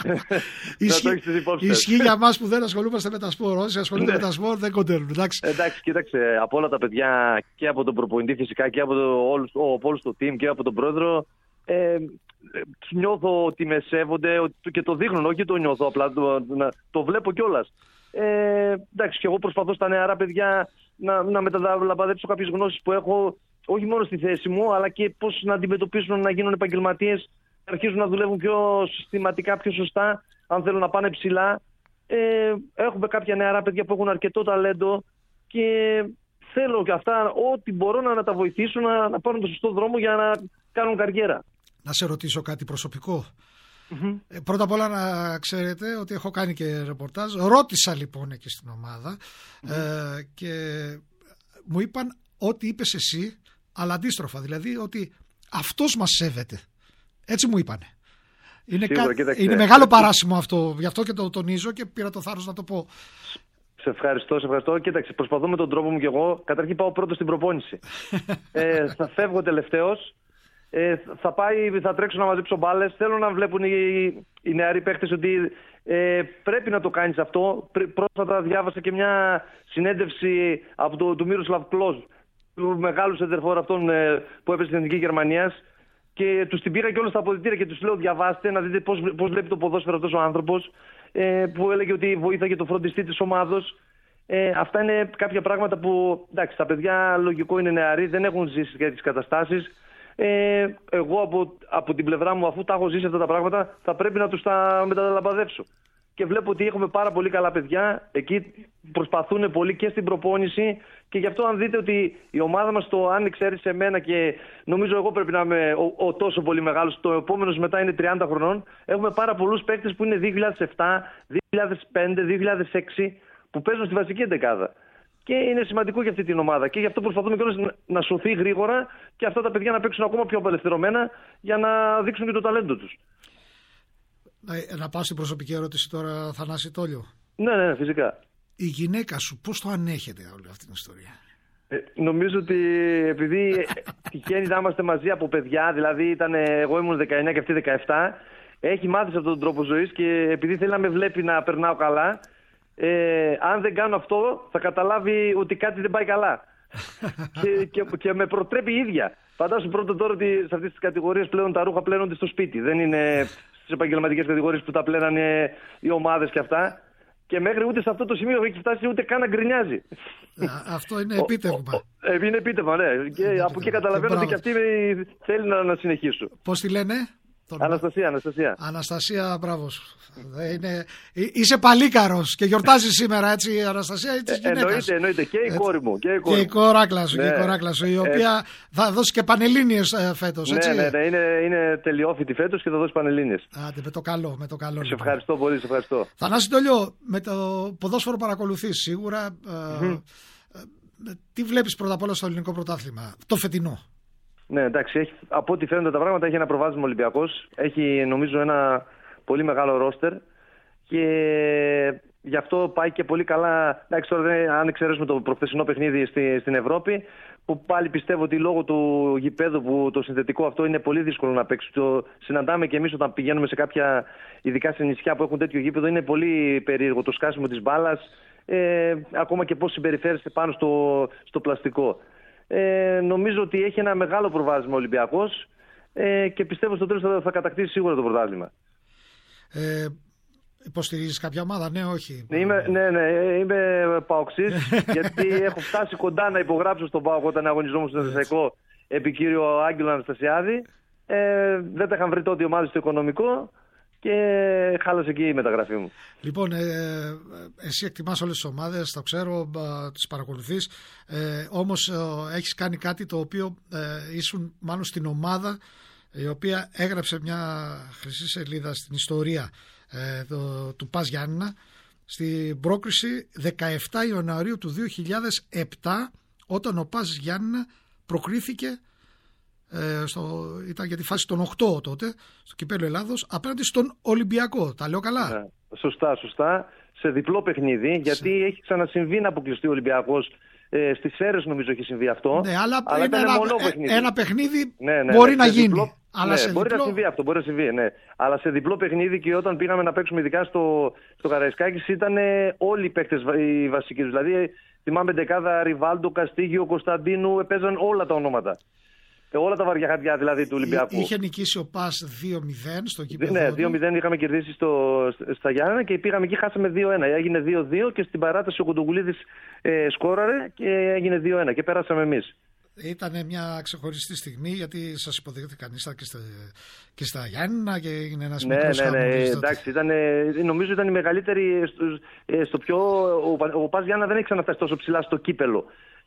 Ισχύει για μας που δεν ασχολούμαστε με τα σπορ. Όσοι ασχολούνται με τα σπορ δεν κοντένουν. Εντάξει, κοίταξε, από όλα τα παιδιά και από τον προπονητή φυσικά και από όλους το team και από τον πρόεδρο, νιώθω ότι με σέβονται και το δείχνουν, όχι το νιώθω απλά, το βλέπω κιόλας. Εντάξει, και εγώ προσπαθώ στα νεαρά παιδιά να μεταλαμπαδέψω κάποιες γνώσεις που έχω, όχι μόνο στη θέση μου, αλλά και πώς να αντιμετωπίσουν, να γίνουν επαγγελματίες, να αρχίζουν να δουλεύουν πιο συστηματικά, πιο σωστά, αν θέλουν να πάνε ψηλά. Έχουμε κάποια νεαρά παιδιά που έχουν αρκετό ταλέντο και θέλω και αυτά ό,τι μπορώ να τα βοηθήσω να πάρουν το σωστό δρόμο για να κάνουν καριέρα. Να σε ρωτήσω κάτι προσωπικό. Πρώτα απ' όλα να ξέρετε ότι έχω κάνει και ρεπορτάζ. Ρώτησα λοιπόν εκεί στην ομάδα και μου είπαν ό,τι είπες εσύ, αλλά αντίστροφα. Δηλαδή ότι αυτός μας σέβεται. Έτσι μου είπανε. Είναι μεγάλο παράσημο αυτό. Γι' αυτό και το τονίζω και πήρα το θάρρος να το πω. Σε ευχαριστώ. Κοίταξε, προσπαθώ με τον τρόπο μου κι εγώ. Καταρχήν πάω πρώτος στην προπόνηση. Θα φεύγω τελευταίος. Θα τρέξω να μαζέψω μπάλες. Θέλω να βλέπουν οι νεαροί παίχτες ότι πρέπει να το κάνεις αυτό. Πρόσφατα διάβασα και μια συνέντευξη από του Μύροσλαβ Κλόζ, του μεγάλου σεντερφόρ αυτών που έπαιζε στην Εθνική Γερμανίας. Και τους την πήγα και όλα στα αποδυτήρια και τους λέω: διαβάστε, να δείτε πώς βλέπει το ποδόσφαιρο αυτός ο άνθρωπος. Που έλεγε ότι βοήθαγε το φροντιστή της ομάδος. Αυτά είναι κάποια πράγματα που, εντάξει, τα παιδιά λογικό είναι νεαροί, δεν έχουν ζήσει για τις καταστάσεις. Εγώ από την πλευρά μου, αφού τα έχω ζήσει αυτά τα πράγματα, θα πρέπει να τους τα μεταλαμπαδεύσω. Και βλέπω ότι έχουμε πάρα πολύ καλά παιδιά. Εκεί προσπαθούν πολύ και στην προπόνηση. Και γι' αυτό, αν δείτε ότι η ομάδα μας, αν εξαίρεσε εμένα και νομίζω εγώ πρέπει να είμαι ο τόσο πολύ μεγάλος, το επόμενος μετά είναι 30 χρονών. Έχουμε πάρα πολλούς παίκτες που είναι 2007, 2005, 2006, που παίζουν στη βασική εντεκάδα. Και είναι σημαντικό για αυτή την ομάδα. Και γι' αυτό προσπαθούμε κιόλας να σωθεί γρήγορα και αυτά τα παιδιά να παίξουν ακόμα πιο απελευθερωμένα για να δείξουν και το ταλέντο τους. Να πάω στην προσωπική ερώτηση τώρα, Θανάση Τόλιο. Ναι, φυσικά. Η γυναίκα σου πώς το ανέχεται όλη αυτή την ιστορία? Νομίζω ότι επειδή τυχαίνει να είμαστε μαζί από παιδιά, δηλαδή εγώ ήμουν 19 και αυτή 17, έχει μάθει σε αυτόν τον τρόπο ζωής και επειδή θέλει να με βλέπει να περνάω καλά, αν δεν κάνω αυτό θα καταλάβει ότι κάτι δεν πάει καλά. και με προτρέπει η ίδια. Φαντάσου πρώτον τώρα ότι σε αυτές τις κατηγορίες πλέον τα ρούχα πλένονται στο σπίτι. Δεν είναι στις επαγγελματικές κατηγορίες που τα πλένανε οι ομάδες και αυτά. Και μέχρι ούτε σε αυτό το σημείο έχει φτάσει ούτε καν να γκρινιάζει. Αυτό είναι επίτευγμα. Είναι επίτευγμα, ναι. Και από εκεί καταλαβαίνω ότι και αυτή θέλει να συνεχίσω. Πώς τη λένε? Αναστασία, μπράβο. Είσαι παλίκαρος και γιορτάζεις σήμερα, έτσι, Αναστασία, ή της γυναίκας? Εννοείται. Και η κόρη μου. Και η κοράκλα σου, η οποία θα δώσει και πανελλήνιες φέτος, έτσι. Ναι, είναι τελειόφοιτη φέτος και θα δώσει πανελλήνιες. Άντε, με το καλό. Σε ευχαριστώ πολύ, σε ευχαριστώ. Θανάση Τόλιο, με το ποδόσφαιρο παρακολουθείς σίγουρα. Τι βλέπεις πρώτα απ' όλα στο ελληνικό πρωτάθλημα, το φετινό? Ναι, εντάξει, από ό,τι φαίνονται τα πράγματα έχει ένα προβάδισμα Ολυμπιακός. Έχει νομίζω ένα πολύ μεγάλο ρόστερ και γι' αυτό πάει και πολύ καλά. Εντάξει, τώρα αν εξαιρέσουμε το προχθεσινό παιχνίδι στην Ευρώπη, που πάλι πιστεύω ότι λόγω του γηπέδου που το συνθετικό αυτό είναι πολύ δύσκολο να παίξει. Το συναντάμε και εμείς όταν πηγαίνουμε σε κάποια, ειδικά σε νησιά που έχουν τέτοιο γήπεδο, είναι πολύ περίεργο το σκάσιμο της μπάλας, ακόμα και πώς συμπεριφέρεσαι πάνω στο πλαστικό. Νομίζω ότι έχει ένα μεγάλο προβάδισμα ο Ολυμπιακός και πιστεύω στο τέλος θα κατακτήσει σίγουρα το πρωτάθλημα. Υποστηρίζεις κάποια ομάδα? Ναι, όχι? Είμαι παοξής γιατί έχω φτάσει κοντά να υπογράψω στον ΠΑΟΚ όταν αγωνιζόμουν στο Εθνικό επί κύριο Άγγελο Αναστασιάδη. Δεν τα είχαν βρει τότε οι ομάδες στο οικονομικό και χάλασε εκεί η μεταγραφή μου. Λοιπόν, εσύ εκτιμάς όλες τις ομάδες, το ξέρω, τις παρακολουθείς, όμως έχεις κάνει κάτι το οποίο ήσουν μάλλον στην ομάδα η οποία έγραψε μια χρυσή σελίδα στην ιστορία του ΠΑΣ Γιάννηνα στην πρόκριση 17 Ιανουαρίου του 2007, όταν ο ΠΑΣ Γιάννηνα προκρίθηκε ήταν για τη φάση των 8 τότε στο Κυπέλλο Ελλάδος απέναντι στον Ολυμπιακό. Τα λέω καλά? Σωστά. Σε διπλό παιχνίδι, γιατί έχει ξανασυμβεί να αποκλειστεί ο Ολυμπιακός. Στις Σέρρες νομίζω έχει συμβεί αυτό. Ναι, αλλά είναι ένα παιχνίδι μπορεί να γίνει. Διπλό, μπορεί να συμβεί αυτό, μπορεί να συμβεί, ναι. Αλλά σε διπλό παιχνίδι και όταν πήγαμε να παίξουμε ειδικά στο Καραϊσκάκης ήταν όλοι οι παίκτες οι βασικοί. Δηλαδή θυμάμαι δεκάδα Ριβάλντο, Καστίγιο, Κωνσταντίνου, παίζαν όλα τα ονόματα. Όλα τα βαριά χαρτιά δηλαδή του Ολυμπιακού. Είχε νικήσει ο ΠΑΣ 2-0 στο κύπελλο. Ναι, 2-0 είχαμε κερδίσει στα Γιάννενα και πήγαμε εκεί, χάσαμε 2-1. Έγινε 2-2 και στην παράταση ο Κοντογουλίδης σκόραρε και έγινε 2-1 και πέρασαμε εμείς. Ήταν μια ξεχωριστή στιγμή γιατί σας υποδέχτηκαν και στα Γιάννενα και έγινε ένας μικρός χαμός. Ναι, εντάξει, νομίζω ήταν η μεγαλύτερη στο πιο... Ο ΠΑΣ Γιάννενα δεν έχει ξαναφτάσει τόσο ψηλά στο κύπελλο.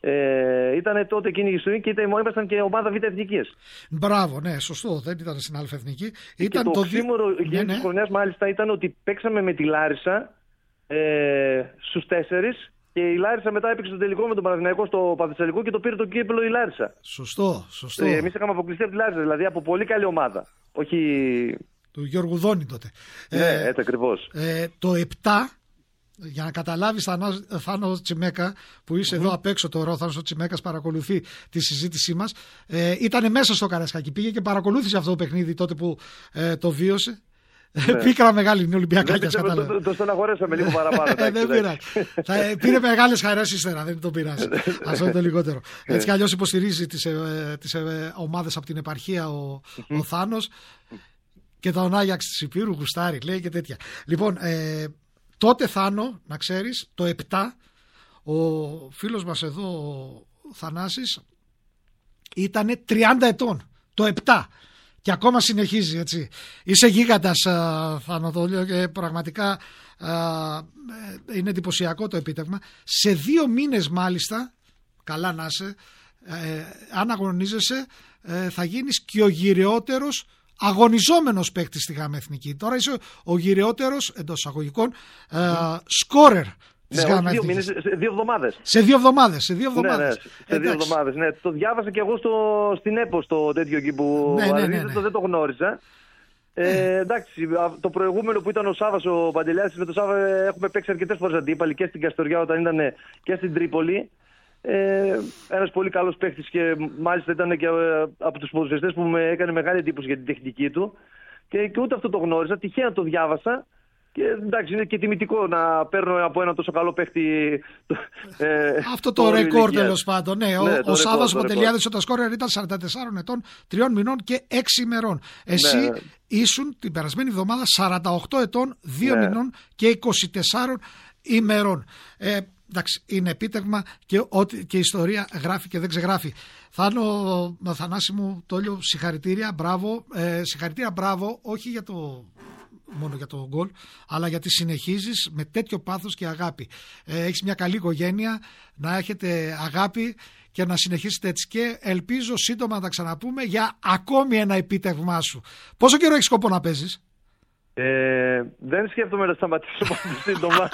Ήταν τότε εκείνη η στιγμή και ήμασταν και ομάδα Β' Εθνικής. Μπράβο, ναι, σωστό, δεν ήταν στην Α' Εθνική. Ήταν το ξύμορο της χρονιάς μάλιστα ήταν ότι παίξαμε με τη Λάρισα στους 4 και η Λάρισα μετά έπαιξε το τελικό με τον Παναθηναϊκό στο Παθησσαλικό και το πήρε το κύπελλο η Λάρισα. Σωστό. Εμείς είχαμε αποκλειστεί από τη Λάρισα, δηλαδή από πολύ καλή ομάδα. Όχι... Του Γιώργου Δόνη τότε. Ναι, έτσι ακριβώς. Το 7... Για να καταλάβεις, Θάνο Τσιμέκα, που είσαι εδώ απ' έξω τώρα, ο Θάνος Τσιμέκας παρακολουθεί τη συζήτησή μας, ήταν μέσα στο Καραϊσκάκι, πήγε και παρακολούθησε αυτό το παιχνίδι τότε που το βίωσε. Πίκρα μεγάλη είναι Ολυμπιακάκια. Το στεναχωρέσαμε λίγο παραπάνω. Δεν πειράζει. Πήρε μεγάλες χαρές ύστερα, δεν τον πειράζει. Αυτό είναι το λιγότερο. Έτσι κι αλλιώς υποστηρίζει τις ομάδες από την επαρχία ο Θάνος και τον Άγιαξ της Υπήρου, γουστάρι, λέει και τέτοια. Λοιπόν, τότε Θάνο, να ξέρεις, το 7, ο φίλος μας εδώ, ο Θανάσης, ήτανε 30 ετών, το 7 και ακόμα συνεχίζει, έτσι. Είσαι γίγαντας, Θάνο, το λέω, και πραγματικά είναι εντυπωσιακό το επίτευγμα. Σε 2 μήνες μάλιστα, καλά να είσαι, αν αγωνίζεσαι, θα γίνεις και ο γυρεότερος αγωνιζόμενος παίκτης στη ΓΑΜ Εθνική. Τώρα είσαι ο γυρεότερος, εντός αγωγικών, σκόρερ της Ναι, Γάμα όχι 2 Εθνικής. μήνες, σε 2 εβδομάδες. Σε 2 εβδομάδες. Ναι, σε 2 εβδομάδες. Ναι. Το διάβασα και εγώ στην ΕΠΟ το τέτοιο εκεί που δεν το γνώριζα. Εντάξει, το προηγούμενο που ήταν ο Σάββας ο Παντελιάδης, με τον Σάββα έχουμε παίξει αρκετές φορές αντίπαλοι και στην Καστοριά όταν ήταν και στην Τρίπολη. Ένας πολύ καλός παίκτης και μάλιστα ήταν και από τους ποδοσφαιριστές που με έκανε μεγάλη εντύπωση για την τεχνική του. Και ούτε αυτό το γνώριζα, τυχαία το διάβασα. Και εντάξει, είναι και τιμητικό να παίρνω από ένα τόσο καλό παίχτη. Αυτό το ρεκόρ τέλος πάντων. Ναι, ο Σάββας ο Παντελιάδης, ο σκόρερ ήταν 44 ετών, 3 μηνών και 6 ημερών. Εσύ ήσουν την περασμένη εβδομάδα 48 ετών, 2 μηνών και 24 ημερών. Εντάξει, είναι επίτευγμα και η ιστορία γράφει και δεν ξεγράφει. Θανάση μου, Τόλιο, συγχαρητήρια, μπράβο. Συγχαρητήρια, μπράβο, όχι μόνο για το γκολ, αλλά γιατί συνεχίζεις με τέτοιο πάθος και αγάπη. Έχεις μια καλή οικογένεια, να έχετε αγάπη και να συνεχίσετε έτσι, και ελπίζω σύντομα να τα ξαναπούμε για ακόμη ένα επίτευγμά σου. Πόσο καιρό έχεις σκοπό να παίζεις? Δεν σκέφτομαι να σταματήσω πολύ σύντομα.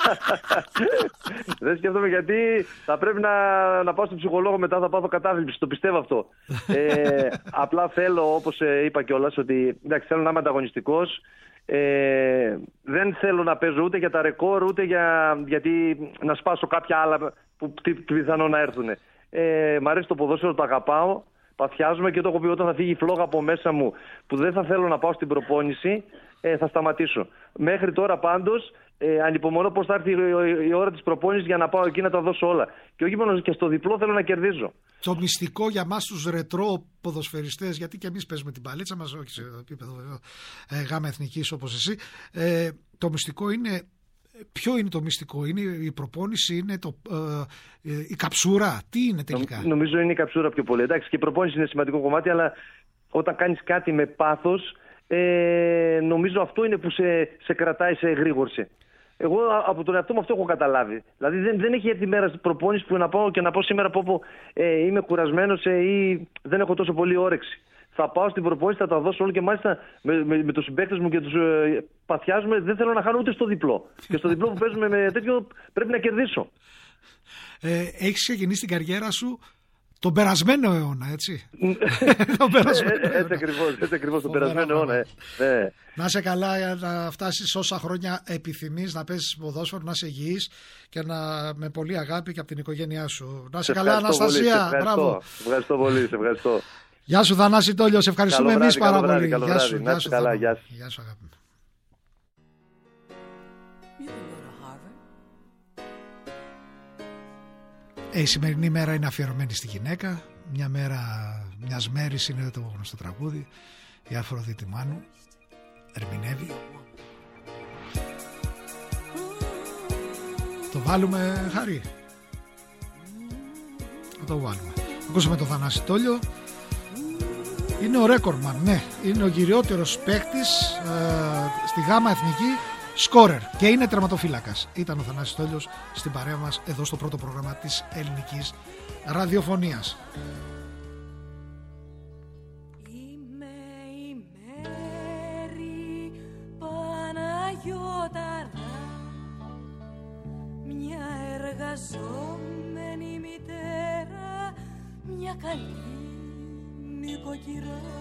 Δεν σκέφτομαι, γιατί θα πρέπει να πάω στον ψυχολόγο μετά, θα πάθω κατάθλιψη, το πιστεύω αυτό. Απλά θέλω, όπως είπα κιόλας, ότι εντάξει, θέλω να είμαι ανταγωνιστικός. Δεν θέλω να παίζω ούτε για τα ρεκόρ, ούτε γιατί να σπάσω κάποια άλλα που πιθανόν να έρθουν. Μ' αρέσει το ποδόσφαιρο, το αγαπάω, παθιάζομαι και το έχω πει, όταν θα φύγει η φλόγα από μέσα μου που δεν θα θέλω να πάω στην προπόνηση, θα σταματήσω. Μέχρι τώρα πάντως ανυπομονώ πώς θα έρθει η ώρα της προπόνησης για να πάω εκεί να τα δώσω όλα. Και όχι μόνο, και στο διπλό θέλω να κερδίζω. Το μυστικό για μας τους ρετρό ποδοσφαιριστές, γιατί και εμείς παίζουμε την παλίτσα μας, όχι σε επίπεδο Γάμα Εθνικής όπως εσύ, το μυστικό είναι... Ποιο είναι το μυστικό? Είναι η προπόνηση, είναι η καψούρα? Τι είναι τελικά? Νομίζω είναι η καψούρα πιο πολύ. Εντάξει, και η προπόνηση είναι σημαντικό κομμάτι, αλλά όταν κάνεις κάτι με πάθος, νομίζω αυτό είναι που σε κρατάει σε εγρήγορση. Εγώ από τον εαυτό μου αυτό έχω καταλάβει. Δηλαδή δεν έχει έρθει η μέρα στην προπόνηση που να πάω και να πω σήμερα πω είμαι κουρασμένος ή δεν έχω τόσο πολύ όρεξη. Θα πάω στην προπόνηση, θα τα δώσω όλο, και μάλιστα με τους συμπαίκτες μου και τους παθιάζουμε. Δεν θέλω να χάνω ούτε στο διπλό. Και στο διπλό που παίζουμε με τέτοιο πρέπει να κερδίσω. Έχεις ξεκινήσει την καριέρα σου τον περασμένο αιώνα, έτσι? Έτσι ακριβώς, τον περασμένο αιώνα. Να είσαι καλά, να φτάσεις όσα χρόνια επιθυμείς να παίζεις ποδόσφαιρο, να είσαι υγιής και με πολύ αγάπη και από την οικογένειά σου. Να είσαι καλά, Αναστασία. Μπράβο. Ευχαριστώ πολύ, σε ευχαριστώ. Γεια σου, Θανάση Τόλιο, σε ευχαριστούμε εμείς πάρα πολύ. Γεια σου, γεια σου, καλά, γεια σου, αγάπη. Η σημερινή μέρα είναι αφιερωμένη στη γυναίκα. Μια μέρα μιας μέρης είναι το γνωστό τραγούδι. Η Αφροδίτη Μάνου ερμηνεύει. Το βάλουμε, Χάρη? Θα το βάλουμε. Ακούσαμε τον Θανάση Τόλιο. Είναι ο ρέκορμαν, ναι. Είναι ο κυριότερος παίκτης στη Γάμα Εθνική, σκόρερ, και είναι τερματοφύλακας. Ήταν ο Θανάσης Τόλιος στην παρέα μας εδώ στο πρώτο πρόγραμμα της ελληνικής ραδιοφωνίας. Είμαι η Μέρη Παναγιώταρα, μια εργαζόμενη μητέρα, μια καλή νοικοκυρά.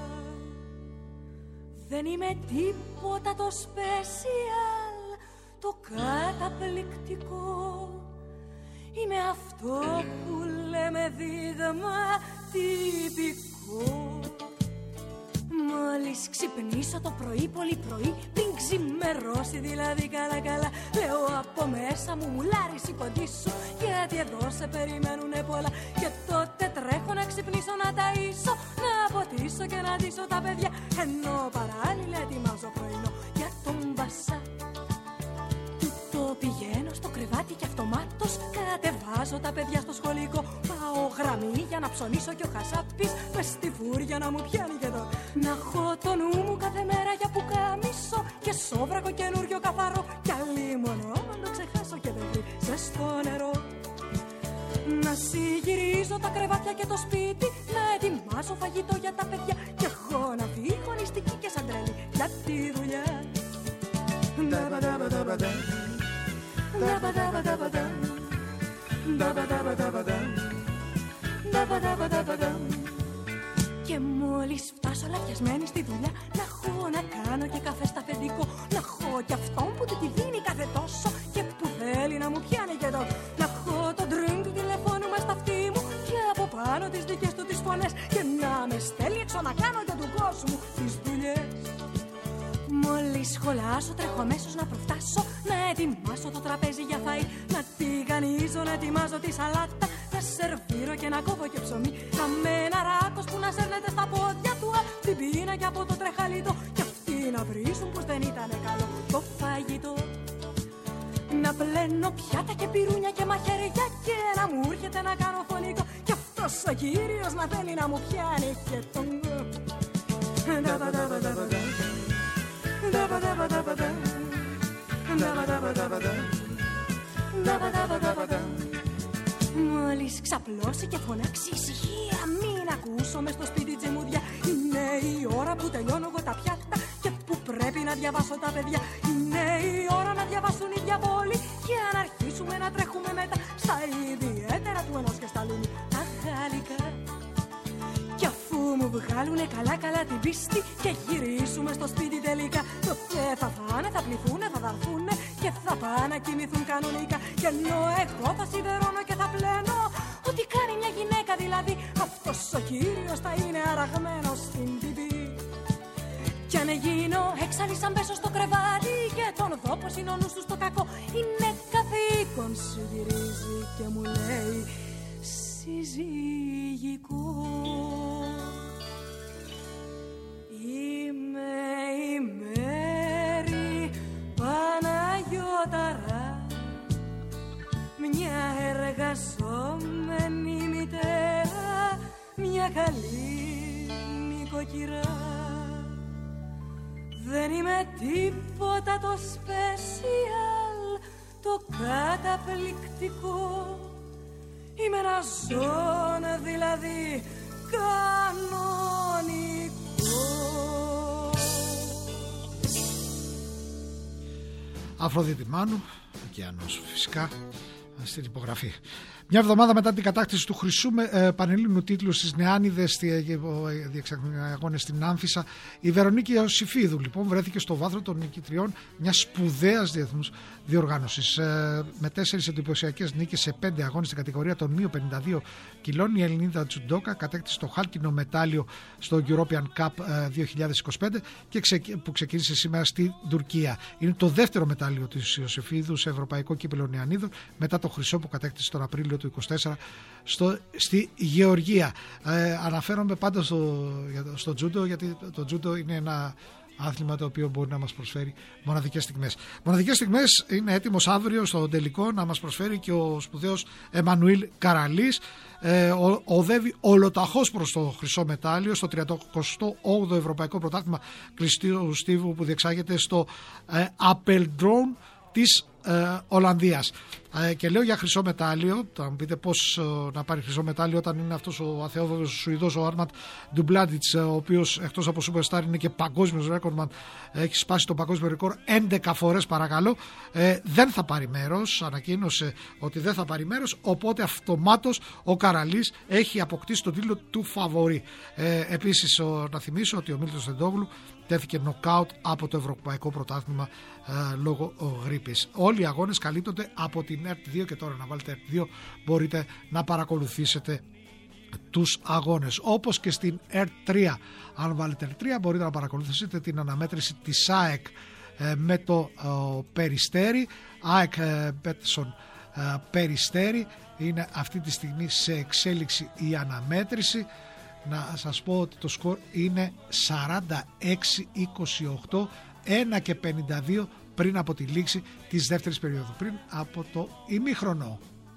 Δεν είμαι τίποτα το special, το καταπληκτικό. Είμαι αυτό που λέμε δείγμα τυπικό. Μόλις ξυπνήσω το πρωί, πολύ πρωί, πριν ξημερώσει δηλαδή καλά, λέω από μέσα μου, μουλάρι σηκωθήσου, γιατί εδώ σε περιμένουνε πολλά. Και τότε τρέχω να ξυπνήσω, να ταΐσω, να ποτίσω και να ντύσω τα παιδιά, ενώ παράλληλα ετοιμάζω πρωινό για τον μπασά. Το πηγαίνω στο κρεβάτι και αυτομάτως κατεβάζω τα παιδιά στο σχολικό. Πάω γραμμή για να ψωνίσω και ο χασάπης μες στη φούρια να μου πιάνει και εδώ. Να έχω το νου μου κάθε μέρα για που κάμισο και σόβρακο καινούριο καθαρό. Κι αλλή μόνο να το ξεχάσω και δεν βρει στο νερό. Να συγυρίζω τα κρεβάτια και το σπίτι, να ετοιμάζω φαγητό για τα παιδιά, και εγώ να φύγω νηστική και σαν τρέλη για τη δουλειά. Da ba da ba da ba da. Da ba da ba da ba da. Και μόλις φτάσω λαφιασμένη στη δουλειά, να έχω να κάνω και καφέ στα αφεντικό, να έχω κι αυτόν που του τη δίνει κάθε τόσο και που θέλει να μου πιάνει και το. Να έχω το drink του τηλεφώνου μες στα αυτή μου και από πάνω τις δικές του τις φωνές και να με στέλνει έξω να κάνω για του κόσμου τις δουλειές. Μόλις σχολάσω τρέχω αμέσως να προφτάσω, να ετοιμάσω το τραπέζι για φαΐ, να τηγανίζω, να ετοιμάζω τη σαλάτα, να σερβίρω και να κόβω και ψωμί, να με ένα ράκος που να σέρνεται στα πόδια του απ' την πείνα και από το τρεχαλίτο κι αυτοί να βρίσουν πως δεν ήταν καλό το φαγητό. Να πλένω πιάτα και πυρούνια και μαχαίρια και να μου έρχεται να κάνω φωνικό κι αυτός ο κύριος να θέλει να μου πιάνει και τον... Μόλις ξαπλώσει και φωνάξει ησυχία, μην ακούσω μες στο σπίτι τζεμούδια. Είναι η ώρα που τελειώνω εγώ τα πιάτα και που πρέπει να διαβάσω τα παιδιά. Είναι η ώρα να διαβάσουν οι διαβόλοι για να αρχίσουμε να τρέχουμε μετά στα ιδιαίτερα του ενός και στα λούνι τα γαλλικά. Κι αφού μου βγάλουνε καλά την πίστη και γυρίσουμε στο σπίτι τελικά, τότε θα φάνε, θα πληθούνε, θα δαρθούνε και θα πάνε να κοιμηθούν κανονικά. Και ενώ εγώ θα σιδερώνω και θα πλένω ό,τι κάνει μια γυναίκα δηλαδή, αυτός ο κύριος θα είναι αραγμένος στην τιμή. Κι αν γίνω έξαλλη σαν πέσω στο κρεβάτι και τον δω πως είναι ο νους του στο κακό, είναι καθήκον σου γυρίζει και μου λέει συζυγικό. Είμαι η Μέρη Παναγιώταρα, μια εργαζόμενη μητέρα, μια καλή νοικοκυρά. Δεν είμαι τίποτα το special, το καταπληκτικό. Είμαι ένα ζώο δηλαδή κανονικό. Αφροδίτη Μάνου, ωκεανός φυσικά, στην υπογραφή. Μια εβδομάδα μετά την κατάκτηση του χρυσού πανελλήνιου τίτλου στις Νεάνιδες αγώνες στην Άμφισσα, η Βερονίκη Ιωσήφιδου λοιπόν βρέθηκε στο βάθρο των νικητριών μιας σπουδαίας διεθνούς διοργάνωσης. Με 4 εντυπωσιακές νίκες σε 5 αγώνες στην κατηγορία των μείων 52 κιλών, η Ελληνίδα Τζουντόκα κατέκτησε το χάλκινο μετάλλιο στο European Cup 2025 που ξεκίνησε σήμερα στη Τουρκία. Είναι το δεύτερο μετάλλιο της Ιωσήφιδου σε ευρωπαϊκό κύπελλο Νεανίδων μετά το χρυσό που κατέκτησε τον Απρίλιο του 2024 στη Γεωργία. Αναφέρομαι πάντα στο τζούντο, γιατί το τζούντο είναι ένα άθλημα το οποίο μπορεί να μας προσφέρει μοναδικές στιγμές. Μοναδικές στιγμές είναι έτοιμος αύριο στο τελικό να μας προσφέρει και ο σπουδαίος Εμμανουήλ Καραλής. Οδεύει ολοταχώς προς το χρυσό μετάλλιο στο 38ο Ευρωπαϊκό Πρωτάθλημα Κλειστού Στίβου που διεξάγεται στο Apeldoorn της Ολλανδίας. Και λέω για χρυσό μετάλλιο. Θα μου πείτε πώς να πάρει χρυσό μετάλλιο όταν είναι αυτός ο αθεόβεβος Σουηδός, ο Άρμαντ Ντουμπλάντιτς, ο οποίος εκτός από superstar είναι και παγκόσμιος ρέκορδμαν, έχει σπάσει το παγκόσμιο ρεκόρ 11 φορές παρακαλώ. Δεν θα πάρει μέρος, ανακοίνωσε ότι δεν θα πάρει μέρος, οπότε αυτομάτως ο Καραλής έχει αποκτήσει τον τίτλο του φαβορί. Επίσης να θυμίσω ότι ο Μίλτος Τεντόγλου τέθηκε νοκάουτ από το Ευρωπαϊκό Πρωτάθλημα λόγω γρίπης. Όλοι οι αγώνες καλύπτονται από την ΕΡΤ2 και τώρα να βάλετε ΕΡΤ2 μπορείτε να παρακολουθήσετε τους αγώνες. Όπως και στην ΕΡΤ3, αν βάλετε ΕΡΤ3 μπορείτε να παρακολουθήσετε την αναμέτρηση της ΑΕΚ με το Περιστέρι. ΑΕΚ Πέτσον Περιστέρι, είναι αυτή τη στιγμή σε εξέλιξη η αναμέτρηση. Να σας πω ότι το σκορ είναι 46-28, 1 και 52 πριν από τη λήξη της δεύτερης περίοδου, πριν από το ημίχρονο.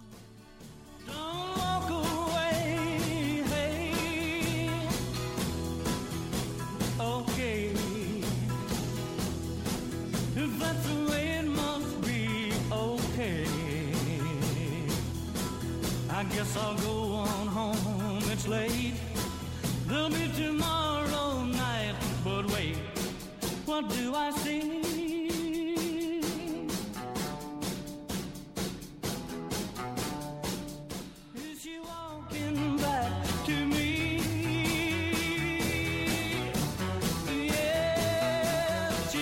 I guess I'll go on home, it's late. There'll be tomorrow night, but wait, what do I see?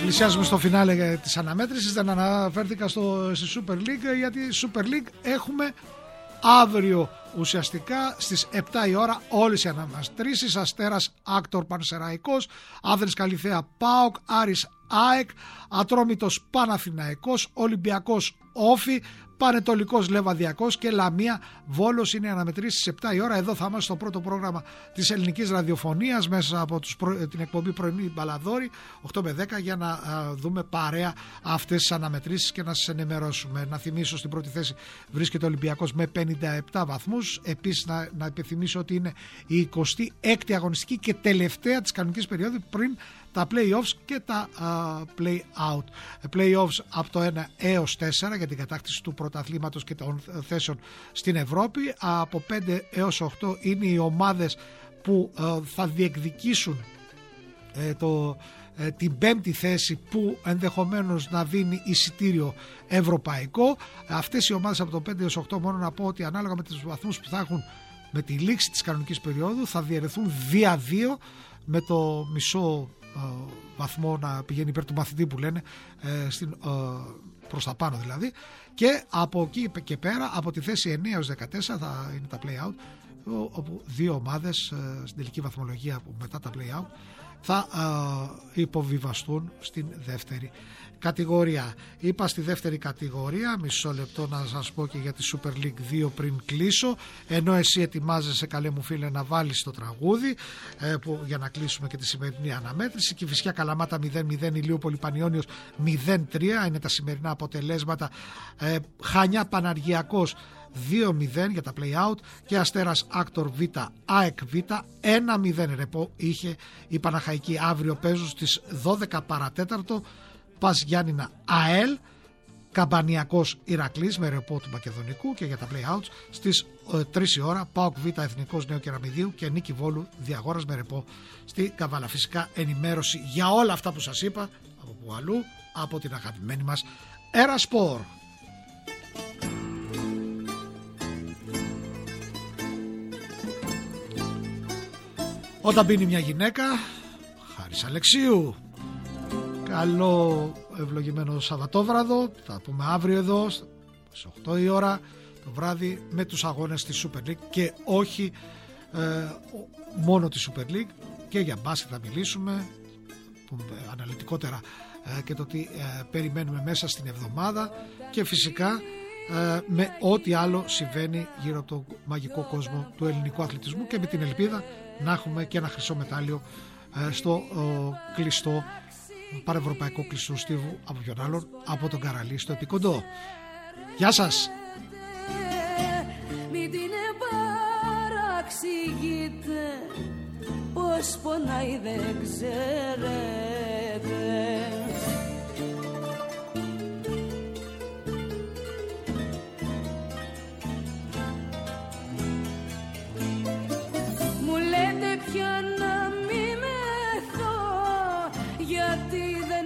Πλησιάζουμε στο φινάλε της αναμέτρησης. Δεν αναφέρθηκα στη Super League, γιατί Super League έχουμε αύριο ουσιαστικά στις 7 η ώρα όλες οι αναμετρήσεις. Αστέρας Άκτορ Πανσεραϊκός, Άνδρες Καλιθέα ΠΑΟΚ, Άρης ΑΕΚ, Ατρόμητος Παναθηναϊκός, Ολυμπιακός Όφη, Πανετολικός Λεβαδιακός και Λαμία Βόλος. Είναι αναμετρήσεις στις 7 η ώρα. Εδώ θα είμαστε στο πρώτο πρόγραμμα της ελληνικής ραδιοφωνίας μέσα από την εκπομπή Πρωινή Μπαλαδόρη 8 με 10 για να δούμε παρέα αυτές τις αναμετρήσεις και να σας ενημερώσουμε. Να θυμίσω, στην πρώτη θέση βρίσκεται ο Ολυμπιακός με 57 βαθμούς. Επίσης να επιθυμίσω ότι είναι η 26η αγωνιστική και τελευταία της κανονικής περίοδου πριν τα play-offs και τα play-out. Play-offs από το 1 έως 4 για την κατάκτηση του πρωταθλήματος και των θέσεων στην Ευρώπη. Από 5 έως 8 είναι οι ομάδες που θα διεκδικήσουν την πέμπτη θέση, που ενδεχομένως να δίνει εισιτήριο ευρωπαϊκό. Αυτές οι ομάδες από το 5 έως 8, μόνο να πω ότι ανάλογα με τους βαθμούς που θα έχουν με τη λήξη της κανονικής περίοδου, θα διαιρεθούν δια 2, με το μισό βαθμό να πηγαίνει υπέρ του μαθητή που λένε, προς τα πάνω δηλαδή, και από εκεί και πέρα από τη θέση 9 έως 14 θα είναι τα play-out, όπου δύο ομάδες στην τελική βαθμολογία που μετά τα play-out θα υποβιβαστούν στην δεύτερη κατηγορία. Είπα στη δεύτερη κατηγορία, μισό λεπτό να σας πω και για τη Super League 2 πριν κλείσω, ενώ εσύ ετοιμάζεσαι, καλέ μου φίλε, να βάλεις το τραγούδι για να κλείσουμε και τη σημερινή αναμέτρηση. Κηφισιά Καλαμάτα 0-0, Ηλιούπολη Πανιώνιος 0-3 είναι τα σημερινά αποτελέσματα. Χανιά Παναργιακός 2-0 για τα play-out και Αστέρας Άκτορ Β ΑΕΚ Β 1-0 ρεπό είχε η Παναχαϊκή. Αύριο παίζουν στις 12 παρατέταρτο Πας Γιάννηνα ΑΕΛ, Καμπανιακός Ηρακλής με ρεπό του Μακεδονικού, και για τα play-outs στις 3 η ώρα ΠΑΟΚ Β Εθνικός Νέο Κεραμιδίου και Νίκη Βόλου Διαγόρας με ρεπό στη Καβάλα. Φυσικά ενημέρωση για όλα αυτά που σας είπα από που αλλού, από την αγαπημένη μας Ερασπορ. Όταν πίνει μια γυναίκα, Χάρης Αλεξίου. Καλό ευλογημένο Σαββατόβραδο. Θα πούμε αύριο εδώ στις 8 η ώρα το βράδυ με τους αγώνες της Super League, και όχι μόνο τη Super League, και για μπάσκετ θα μιλήσουμε αναλυτικότερα και το τι περιμένουμε μέσα στην εβδομάδα, και φυσικά με ό,τι άλλο συμβαίνει γύρω από το μαγικό κόσμο του ελληνικού αθλητισμού, και με την ελπίδα να έχουμε και ένα χρυσό μετάλλιο στο κλειστό παρευρωπαϊκό κλειστό στίβου, από ποιον άλλον, από τον Καραλή στο Επικοντό. Γεια σας. Μην την παραξηγείτε, πως πονάει δεν ξέρετε. Μου λέτε πια να μη μεθώ, γιατί δεν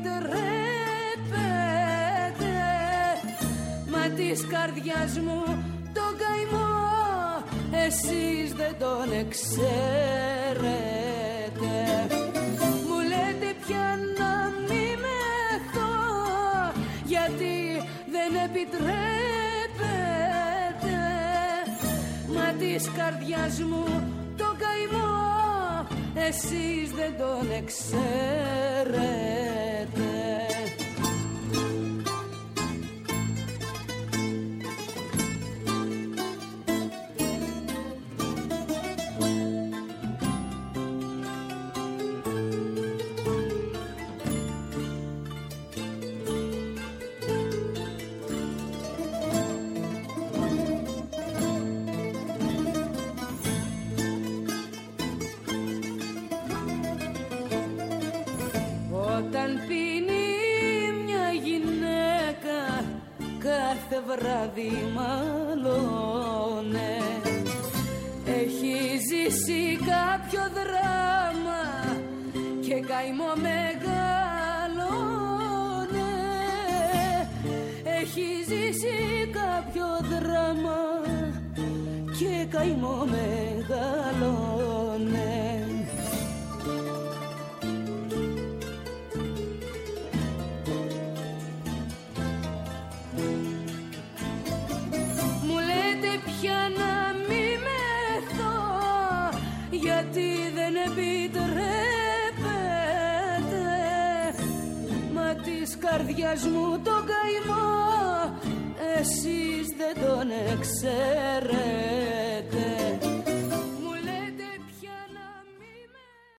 επιτρέπετε, μα της καρδιάς μου τον καημό εσείς δεν τον εξέρετε. Μου λέτε πια να μη μεθώ, γιατί δεν επιτρέπετε, μα της καρδιάς μου τον καημό εσείς δεν τον εξέρετε. Όταν πίνει μια γυναίκα κάθε βράδυ μαλώνε, έχει ζήσει κάποιο δράμα και καημό μεγαλώνε. Έχει ζήσει κάποιο δράμα και καημό μεγαλώνε. καρδιάς μου τον καημό εσείς δεν τον εξαιρέτε.